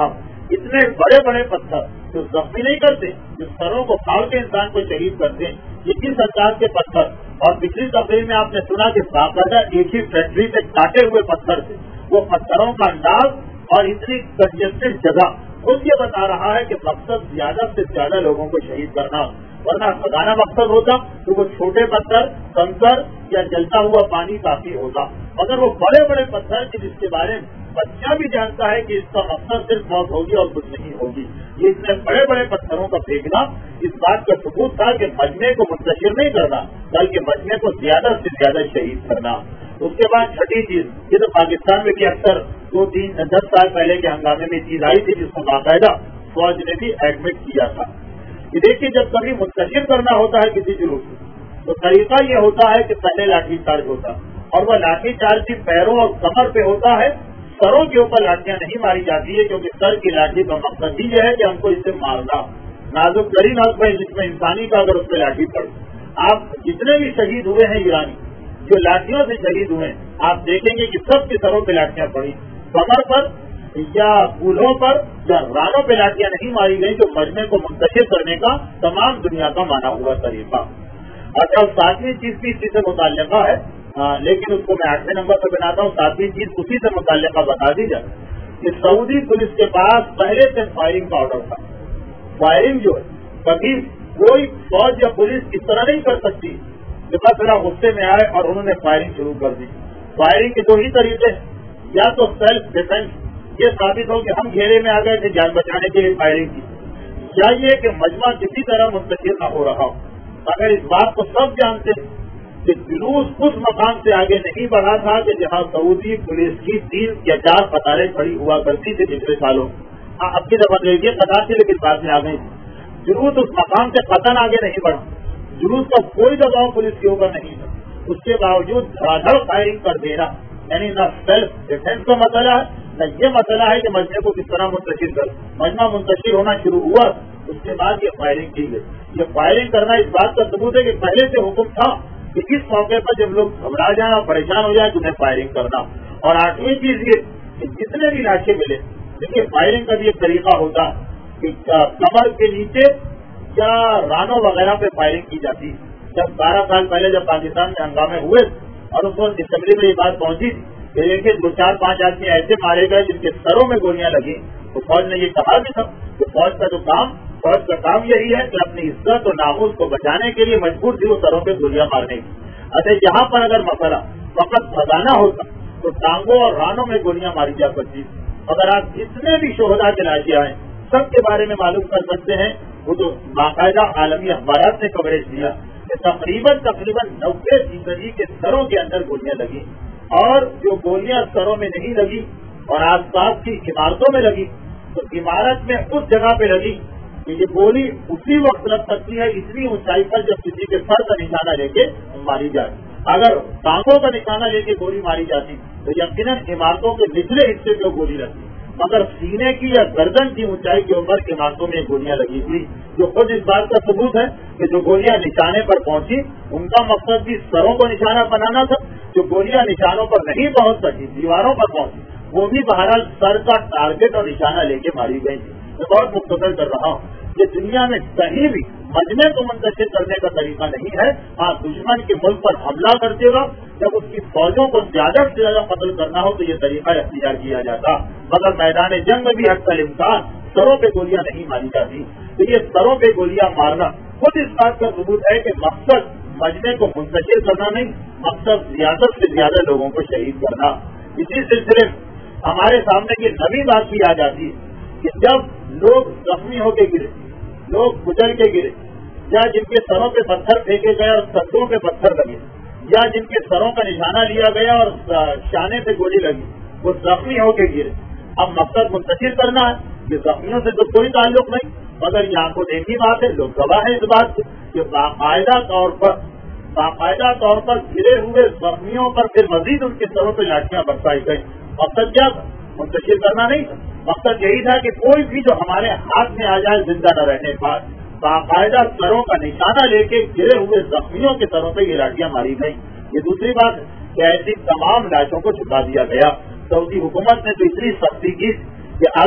اتنے بڑے بڑے پتھر جو زخمی نہیں کرتے، جو سروں کو پھاڑ کے انسان کو شہید کرتے ہیں، یہ کس انداز کے پتھر. اور پچھلی تقریر میں آپ نے سنا کہ باقاعدہ ایک ہی فیکٹری سے کاٹے ہوئے پتھر تھے. وہ پتھروں کا انداز اور اتنی کنجسٹڈ جگہ خود یہ بتا رہا ہے کہ مقصد زیادہ سے زیادہ لوگوں کو شہید کرنا، ورنہ خزانہ مقصد ہوتا تو وہ چھوٹے پتھر، کنکر یا جلتا ہوا پانی کافی ہوتا. مگر وہ بڑے بڑے پتھر کہ جس کے بارے میں بچہ بھی جانتا ہے کہ اس کا مقصد صرف موت ہوگی اور کچھ نہیں ہوگی، یہ اتنے بڑے بڑے پتھروں کا پھینکنا اس بات کا ثبوت تھا کہ مجمع کو منتشر نہیں کرنا بلکہ مجمع کو زیادہ سے زیادہ شہید کرنا. اس کے بعد چھٹی چیز، یہ تو پاکستان میں بھی اکثر دو تین دس سال پہلے کے ہنگامے میں چیز آئی تھی جس کو باقاعدہ فوج نے بھی ایڈمٹ کیا تھا. یہ دیکھیے جب کبھی منتشر کرنا ہوتا ہے کسی جلوس کو تو طریقہ یہ ہوتا ہے کہ پہلے لاٹھی چارج ہوتا اور وہ لاٹھی چارج بھی پیروں اور کمر پہ ہوتا ہے. سروں کے اوپر لاٹیاں نہیں ماری جاتی ہے کیونکہ سر کی لاٹھی کا مقصد ہی یہ ہے کہ ہم کو اس سے مارنا. نازک ترین حق ہے جس میں انسانی کا اگر اس پہ لاٹھی پڑ. آپ جتنے بھی شہید ہوئے ہیں ایرانی جو لاٹھیوں سے شہید ہوئے آپ دیکھیں گے کہ سب کے سروں پہ لاٹیاں پڑی، کمر پر یا گولوں پر یا رانوں پہ لاٹیاں نہیں ماری گئی، جو مجمع کو منتشر کرنے کا تمام دنیا کا مانا ہوا طریقہ. اچھا ساتویں چیز بھی اسی سے متعلقہ ہے، ہاں لیکن اس کو میں آٹھویں نمبر پہ بناتا ہوں. ساتویں چیز اسی سے متعلقہ بتا دی جائے کہ سعودی پولیس کے پاس پہلے سے فائرنگ کا آرڈر تھا. فائرنگ جو ہے کبھی کوئی فوج یا پولیس اس طرح نہیں کر سکتی کہ بس ذرا غصے میں آئے اور انہوں نے فائرنگ شروع کر دی. فائرنگ کے دو ہی طریقے، یا تو سیلف ڈیفینس، یہ ثابت ہو کہ ہم گھیرے میں آ گئے تھے جان بچانے کے لیے فائرنگ کی، یا یہ کہ مجمع کسی طرح منتشر نہ ہو رہا ہو. اگر اس بات کو سب جانتے کہ جلوس اس مقام سے آگے نہیں بڑھا تھا کہ جہاں سعودی پولیس کی تین یا چار قطاریں کھڑی ہوا کرتی تھی پچھلے سالوں. ہاں اب کی دفعہ دیکھیے قطار سے لیکن بعد میں آ گئی. جلوس اس مقام سے قطن آگے نہیں بڑھا، جلوس کا کوئی دباؤ پولیس کے اوپر نہیں تھا، اس کے باوجود دھڑا دھڑ فائرنگ کر دینا یعنی نہ سیلف ڈیفینس کا مسئلہ ہے نہ یہ مسئلہ ہے کہ مجمع کو کس طرح منتشر کر. مجمع منتشر ہونا شروع ہوا اس کے بعد یہ فائرنگ کی گئی. یہ فائرنگ کرنا اس بات کا ثبوت ہے کہ پہلے سے حکم تھا کہ اس موقع پر جب لوگ گھبرا جائیں اور پریشان ہو جائیں تو انہیں فائرنگ کرنا. اور آٹھویں چیز یہ کہ جتنے بھی لاٹھی ملے دیکھیے فائرنگ کا بھی ایک طریقہ ہوتا کہ کمر کے نیچے یا رانوں وغیرہ پہ فائرنگ کی جاتی. جب بارہ سال پہلے جب پاکستان میں ہنگامے ہوئے اور اس وقت اسمبلی میں یہ بات پہنچی کہ دیکھیے دو چار پانچ آدمی ایسے مارے گئے جن کے سروں میں گولیاں لگی تو فوج نے یہ کہا بھی تھا کہ فوج کا جو کام فوج کا کام یہی ہے کہ اپنی عزت اور ناموس کو بچانے کے لیے مجبور تھی وہ سروں پہ گولیاں مارنے کی. اچھا یہاں پر اگر مسئلہ فقط بھگانا ہوتا تو ٹانگوں اور رانوں میں گولیاں ماری جا سکتی. اگر آپ جتنے بھی شہدا کے لاشیاں ہیں سب کے بارے میں معلوم کر سکتے ہیں. وہ جو باقاعدہ عالمی اخبارات نے کوریج دیا کہ تقریباً تقریباً نوے فیصدی کے سروں کے اندر گولیاں لگی اور جو گولیاں سروں میں نہیں لگی اور آس پاس کی عمارتوں میں لگی تو عمارت میں اس جگہ پہ لگی کہ یہ گولی اسی وقت لگ سکتی ہے اتنی اونچائی پر جب کسی کے سر کا نشانہ لے کے ماری جائے. اگر ٹانگوں کا نشانہ لے کے گولی ماری جاتی تو یقیناً عمارتوں کے نچلے حصے پہ گولی لگتی، مگر سینے کی یا گردن کی اونچائی کے اوپر عمارتوں میں گولیاں لگی ہوئی جو خود اس بات کا ثبوت ہے کہ جو گولیاں نشانے پر پہنچی ان کا مقصد بھی سروں کو نشانہ بنانا تھا. جو گولیاں نشانوں پر نہیں پہنچ سکی دیواروں پر پہنچی وہ بھی بہرحال سر کا ٹارگیٹ اور نشانہ لے کے ماری گئی. میں بہت مختصر کر رہا ہوں کہ دنیا میں کہیں بھی مجمع کو منتشر کرنے کا طریقہ نہیں ہے. ہاں دشمن کے ملک پر حملہ کرتے وقت جب اس کی فوجوں کو زیادہ سے زیادہ قتل کرنا ہو تو یہ طریقہ اختیار کیا جاتا، مگر میدان جنگ میں بھی حتی الامکان سروں پہ گولیاں نہیں ماری جاتی. تو یہ سروں پہ گولیاں مارنا خود اس بات کا ثبوت ہے کہ مقصد مجمع کو منتشر کرنا نہیں، مقصد زیادہ سے زیادہ لوگوں کو شہید کرنا. اسی سلسلے میں ہمارے سامنے یہ نئی بات بھی آ جاتی ہے کہ جب لوگ زخمی ہو کے گرے، لوگ گزر کے گرے، یا جن کے سروں پہ پتھر پھینکے گئے اور سروں پہ پتھر لگے، یا جن کے سروں کا نشانہ لیا گیا اور شانے پہ گولی لگی، وہ زخمی ہو کے گرے. اب مقصد منتشر کرنا ہے، یہ زخمیوں سے تو کوئی تعلق نہیں، مگر یہاں کو دیکھی بات ہے، لوگ گواہ ہیں اس بات سے کہ باقاعدہ طور پر باقاعدہ طور پر گرے ہوئے زخمیوں پر پھر مزید ان کے سروں پہ لاٹیاں برسائی گئی. مقصد کیا تھا؟ منتشر کرنا نہیں تھا، مقصد یہی تھا کہ کوئی بھی جو ہمارے ہاتھ میں آ جائے زندہ نہ رہنے بعد باقاعدہ سروں کا نشانہ لے کے گرے ہوئے زخمیوں کے سروں پہ یہ لاٹیاں ماری گئی. یہ دوسری بات ہے کہ ایسی تمام لاشوں کو چھپا دیا گیا. سعودی حکومت نے تو اتنی سختی کی کہ اگر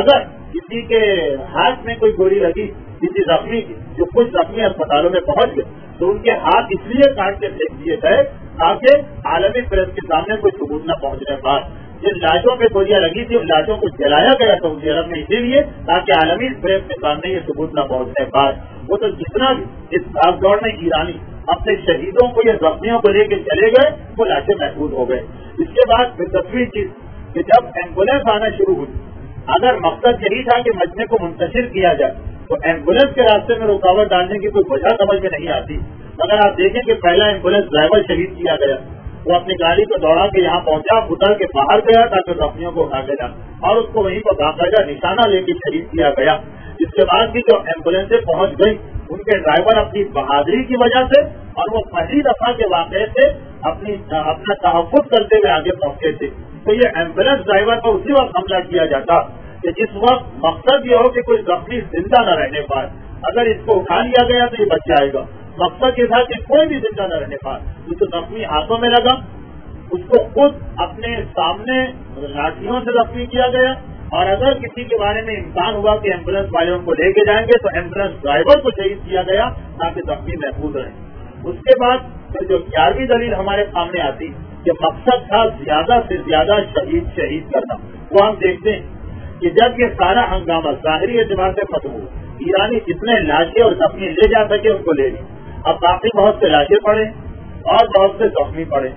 کسی کے ہاتھ میں کوئی گولی لگی کسی زخمی کی، جو کچھ زخمی اسپتالوں میں پہنچ گئے تو ان کے ہاتھ اس لیے کاٹ کے پھینک دیے گئے تاکہ عالمی پریس کے سامنے کوئی ثبوت نہ پہنچنے پائے۔ جن لاشوں پہ گولیاں لگی تھی ان لاشوں کو جلایا گیا سعودی عرب میں اسی لیے تاکہ عالمی پریس کے سامنے یہ ثبوت نہ پہنچنے پائے۔ وہ تو جتنا بھی اس بھاگ دوڑ میں ایرانی اپنے شہیدوں کو یا زخمیوں کو لے کے چلے گئے وہ لاشیں محفوظ ہو گئے۔ اس کے بعد پھر دسویں چیز کہ جب ایمبولینس آنا شروع ہوئی، اگر مقصد یہی تھا کہ مجمع کو منتشر کیا جائے تو ایمبولینس کے راستے میں رکاوٹ ڈالنے کی کوئی وجہ سمجھ میں نہیں آتی۔ اگر آپ دیکھیں کہ پہلا ایمبولینس ڈرائیور شہید کیا گیا، وہ اپنی گاڑی کو دوڑا کے یہاں پہنچا، اتر کے باہر گیا تاکہ زخمیوں کو اٹھا کے جائے اور اس کو وہیں پر باقاعدہ نشانہ لے کے شہید کیا گیا۔ اس کے بعد بھی جو ایمبولینسیں پہنچ گئی ان کے ڈرائیور اپنی بہادری کی وجہ سے اور وہ پہلی دفعہ کے واقعے سے اپنی اپنا تحفظ کرتے ہوئے آگے پہنچے تھے۔ تو یہ ایمبولینس ڈرائیور پر اسی وقت حملہ کیا جاتا کہ جس وقت مقصد یہ ہو کہ کوئی زخمی زندہ نہ رہنے پائے۔ اگر اس کو اٹھا لیا گیا تو یہ بچ جائے گا، مقصد یہ تھا کہ کوئی بھی زندہ نہ رہنے پائے۔ اس کو زخمی ہاتھوں میں لگا، اس کو خود اپنے سامنے لاٹھیوں سے زخمی کیا گیا، اور اگر کسی کے بارے میں امکان ہوا کہ ایمبولینس والوں کو لے کے جائیں گے تو ایمبولینس ڈرائیور کو شہید کیا گیا تاکہ زخمی محفوظ رہے۔ اس کے بعد پھر جو گیارہویں دلیل ہمارے سامنے آتی کہ مقصد تھا زیادہ سے زیادہ شہید شہید کرنا۔ وہ ہم دیکھتے ہیں کہ جب یہ سارا ہنگامہ ظاہری اعتبار سے ختم ہوا، ایرانی جتنے لاشیں اور زخمی لے جا سکے ان کو لے لی، اب باقی بہت سے لاشیں پڑے اور بہت سے زخمی پڑے۔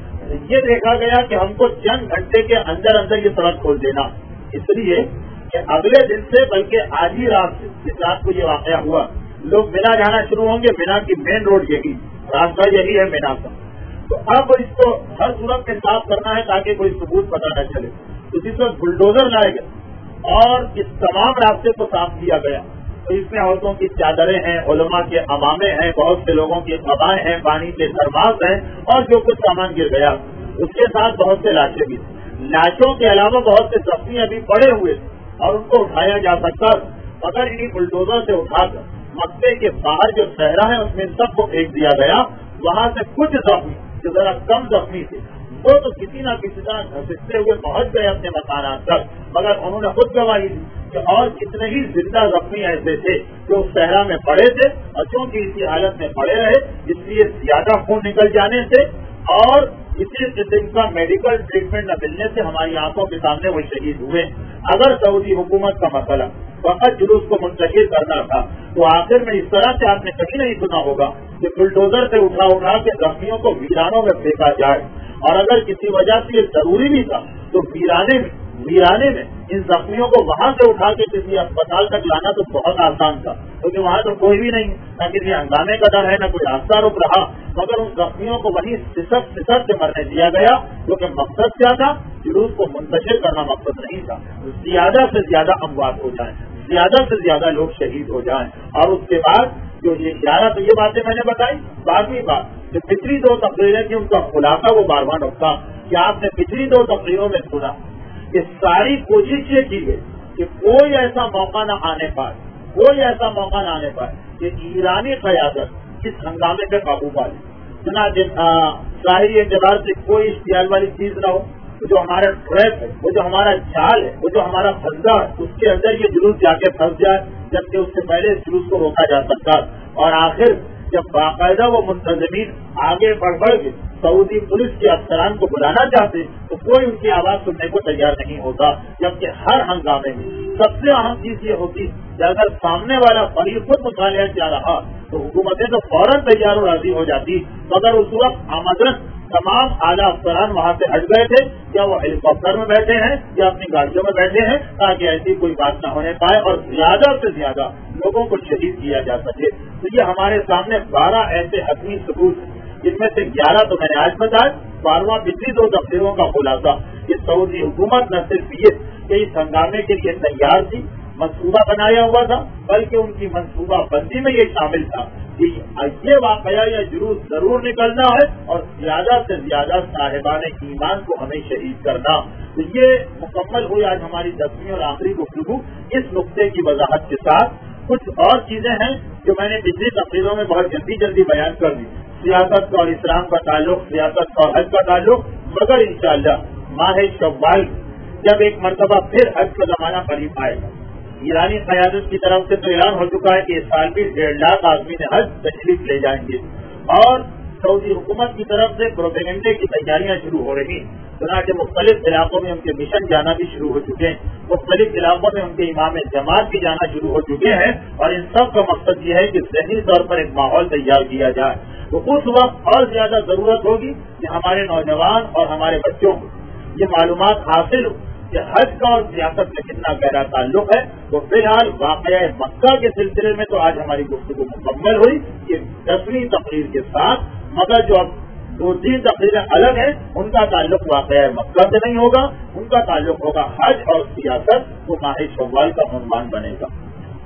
یہ دیکھا گیا کہ ہم کو چند گھنٹے کے اندر اندر یہ سڑک کھول دینا، اس لیے کہ اگلے دن سے بلکہ آج ہی رات سے جس رات کو یہ واقعہ ہوا لوگ مینا جانا شروع ہوں گے۔ مینا کی مین روڈ یہی راستہ یہی ہے مینا کا، تو اب اس کو ہر صورت میں صاف کرنا ہے تاکہ کوئی ثبوت پتہ نہ چلے۔ تو جس وقت بلڈوزر لائے گئے اور اس تمام راستے کو صاف کیا گیا تو اس میں عورتوں کی چادریں ہیں، علماء کے امامے ہیں، بہت سے لوگوں کی قبائیں ہیں، پانی کے درماز ہیں اور جو کچھ سامان گر گیا، اس کے ساتھ بہت سے لاشیں بھی تھیں۔ لاشوں کے علاوہ بہت سے زخمی ابھی پڑے ہوئے تھے اور ان کو اٹھایا جا سکتا، مگر انہیں بلڈوزر سے اٹھا کر مکے کے باہر جو صحرا ہے اس میں سب کو پھینک دیا گیا۔ وہاں سے کچھ زخمی جو ذرا کم زخمی تھے وہ تو کسی نہ کسی طرح گھستے ہوئے پہنچ گئے اپنے مکانات تک، مگر انہوں نے خود گواہی دی کہ اور کتنے ہی زندہ زخمی ایسے تھے جو صحرا میں پڑے تھے اور چونکہ اسی حالت میں پڑے رہے اس لیے زیادہ خون نکل جانے سے اور اسی قسم کا میڈیکل ٹریٹمنٹ نہ ملنے سے ہماری آنکھوں کے سامنے وہ شہید ہوئے۔ اگر سعودی حکومت کا مسئلہ فقط جلوس کو منتشر کرنا تھا تو آخر میں اس طرح سے آپ نے کبھی نہیں سنا ہوگا کہ بلڈوزر سے اٹھا اٹھا کے زخمیوں کو ویرانوں میں پھینکا جائے، اور اگر کسی وجہ سے یہ ضروری بھی تھا تو ویرانے میں ویرانے میں ان زخمیوں کو وہاں سے اٹھا کے کسی اسپتال تک لانا تو بہت آسان تھا، کیونکہ وہاں تو کوئی بھی نہیں، نہ کسی ہنگامے کا ڈر ہے نہ کوئی راستہ رک رہا، مگر ان زخمیوں کو وہیں سسک سسک سے مرنے دیا گیا، کیونکہ مقصد کیا تھا؟ جلوس کو منتشر کرنا مقصد نہیں تھا، زیادہ سے زیادہ اموات ہو جائیں، زیادہ سے زیادہ لوگ شہید ہو جائیں۔ اور اس کے بعد جو یہ گیارہ تو یہ باتیں میں نے بتائی، بارہویں بات جو پچھلی دو تقریریں تھیں ان کا خلاصہ وہ بارواں نقطہ کہ آپ نے پچھلی دو تقریروں میں سنا کہ ساری کوشش یہ کی گئی کہ کوئی ایسا موقع نہ آنے پائے کوئی ایسا موقع نہ آنے پائے کہ ایرانی قیادت اس ہنگامے پہ قابو پا لے، چنانچہ ظاہری اعتبار سے کوئی اشتعال والی چیز نہ ہو، جو ہمارا ٹریپ ہے، وہ جو ہمارا جال ہے، وہ جو ہمارا فضا ہے، اس کے اندر یہ جلوس جا کے پھنس جائے، جبکہ اس سے پہلے اس جلوس کو روکا جا سکتا۔ اور آخر جب باقاعدہ وہ منتظمین آگے بڑھ بڑھ کے سعودی پولیس کے افسران کو بلانا چاہتے تو کوئی ان کی آواز سننے کو تیار نہیں ہوتا، جبکہ ہر ہنگامے میں سب سے اہم چیز یہ ہوتی کہ اگر سامنے والا فریق خود مطالعہ کیا رہا تو حکومتیں تو فوراً تیار و راضی ہو جاتی، مگر اس وقت آمدن تمام اعلیٰ افسران وہاں سے ہٹ گئے تھے، یا وہ ہیلی کاپٹر میں بیٹھے ہیں یا اپنی گاڑیوں میں بیٹھے ہیں تاکہ ایسی کوئی بات نہ ہونے پائے اور زیادہ سے زیادہ لوگوں کو شہید کیا جا سکے۔ تو یہ ہمارے سامنے بارہ ایسے حتمی ثبوت ہیں، جن میں سے گیارہ تو میں نے آج بتایا، بارہواں پچھلی دو تفسیروں کا خلاصہ کہ سعودی حکومت نہ صرف یہ کہ اس ہنگامے کے لیے تیار تھی، منصوبہ بنایا ہوا تھا، بلکہ ان کی منصوبہ بندی میں یہ شامل تھا کہ یہ واقعہ یا جلوس ضرور نکلنا ہے اور زیادہ سے زیادہ صاحبان ایمان کو ہمیں شہید کرنا۔ تو یہ مکمل ہوئی آج ہماری دسویں اور آخری گفتگو اس نقطے کی وضاحت کے ساتھ۔ کچھ اور چیزیں ہیں جو میں نے پچھلی تقریروں میں بہت جلدی جلدی بیان کر دی، سیاست کا اور اسلام کا تعلق، سیاست اور حج کا تعلق، مگر انشاءاللہ ماہ شوال جب ایک مرتبہ پھر حج کا زمانہ قریب آئے گا ایرانی قیادت کی طرف سے تو اعلان ہو چکا ہے کہ اس سال بھی ڈیڑھ لاکھ آدمی نے حج تشریف لے جائیں گے، اور سعودی حکومت کی طرف سے پروپیگنڈے کی تیاریاں شروع ہو رہی ہیں۔ چنانچہ مختلف علاقوں میں ان کے مشن جانا بھی شروع ہو چکے ہیں، مختلف علاقوں میں ان کے امام جماعت بھی جانا شروع ہو چکے ہیں، اور ان سب کا مقصد یہ ہے کہ ذہنی طور پر ایک ماحول تیار کیا جائے۔ تو اس وقت اور زیادہ ضرورت ہوگی کہ ہمارے نوجوان اور ہمارے بچوں کو یہ معلومات حاصل ہو کہ حج کا اور سیاست میں کتنا گہرا تعلق ہے۔ تو فی الحال واقعہ مکہ کے سلسلے میں تو آج ہماری گفتگو مکمل ہوئی کہ دسویں تقریر کے ساتھ، مگر جو اب دو تین تقریریں الگ ہیں ان کا تعلق واقعہ مکہ سے نہیں ہوگا، ان کا تعلق ہوگا حج اور سیاست، وہ ماہ شوال کا عنوان بنے گا۔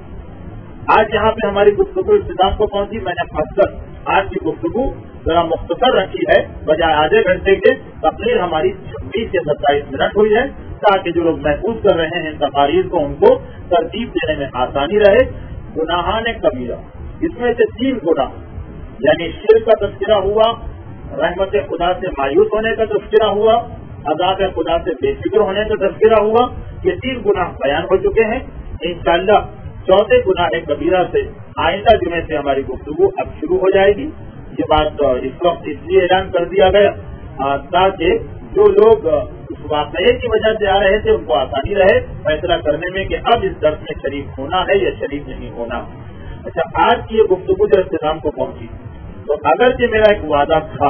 آج یہاں پہ ہماری گفتگو اختتام کو پہنچی، میں نے اکثر آج کی گفتگو ذرا مختصر رکھی ہے، بجائے آدھے گھنٹے کے تقریر ہماری چھبیس سے ستائیس منٹ ہوئی ہے، تاکہ جو لوگ محفوظ کر رہے ہیں ان تقاریر کو ان کو ترتیب دینے میں آسانی رہے۔ گناہان کبیرہ، اس میں سے تین گناہ یعنی شرک کا تذکرہ ہوا، رحمت خدا سے مایوس ہونے کا تذکرہ ہوا، عذاب خدا سے بے فکر ہونے کا تذکرہ ہوا، یہ تین گناہ بیان ہو چکے ہیں۔ انشاءاللہ چوتھے گناہ کبیرہ سے آئندہ جمعے سے ہماری گفتگو اب شروع ہو جائے گی۔ یہ بات اس وقت اس لیے اعلان کر دیا گیا تاکہ جو لوگ اس واقعے کی وجہ سے آ رہے تھے ان کو آسانی رہے فیصلہ کرنے میں کہ اب اس درس میں شریک ہونا ہے یا شریک نہیں ہونا۔ اچھا، آج کی یہ گفتگو جو اختتام کو پہنچی تو اگرچہ میرا ایک وعدہ تھا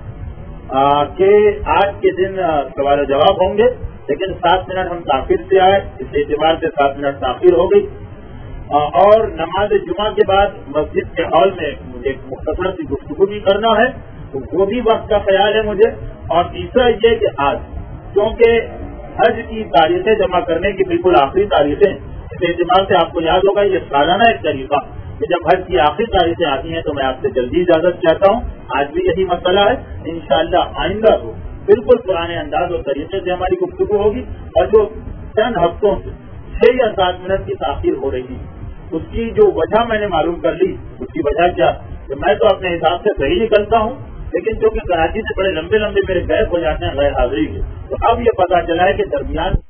کہ آج کے دن سوال و جواب ہوں گے، لیکن سات منٹ ہم تاخیر سے آئے، اس اعتبار سے سات منٹ تاخیر ہو گئی، اور نماز جمعہ کے بعد مسجد کے ہال میں مجھے ایک مختصر سی گفتگو بھی کرنا ہے، تو وہ بھی وقت کا خیال ہے مجھے۔ اور تیسرا یہ کہ آج کیونکہ حج کی تاریخیں جمع کرنے کی بالکل آخری تاریخیں، اس اعتبار سے آپ کو یاد ہوگا یہ سالانہ ایک طریقہ کہ جب حج کی آخری تاریخیں آتی ہیں تو میں آپ سے جلدی اجازت چاہتا ہوں۔ آج بھی یہی مسئلہ ہے، انشاءاللہ آئندہ کو بالکل پرانے انداز اور طریقے سے ہماری گفتگو ہوگی، اور جو چند ہفتوں سے چھ یا سات منٹ کی تاخیر ہو رہی ہے اس کی جو وجہ میں نے معلوم کر لی، اس کی وجہ کیا کہ میں تو اپنے حساب سے صحیح نکلتا ہوں، لیکن چونکہ کراچی سے بڑے لمبے لمبے میرے گیپ ہو جاتے ہیں غیر حاضری کے، تو اب یہ پتا چلا ہے کہ درمیان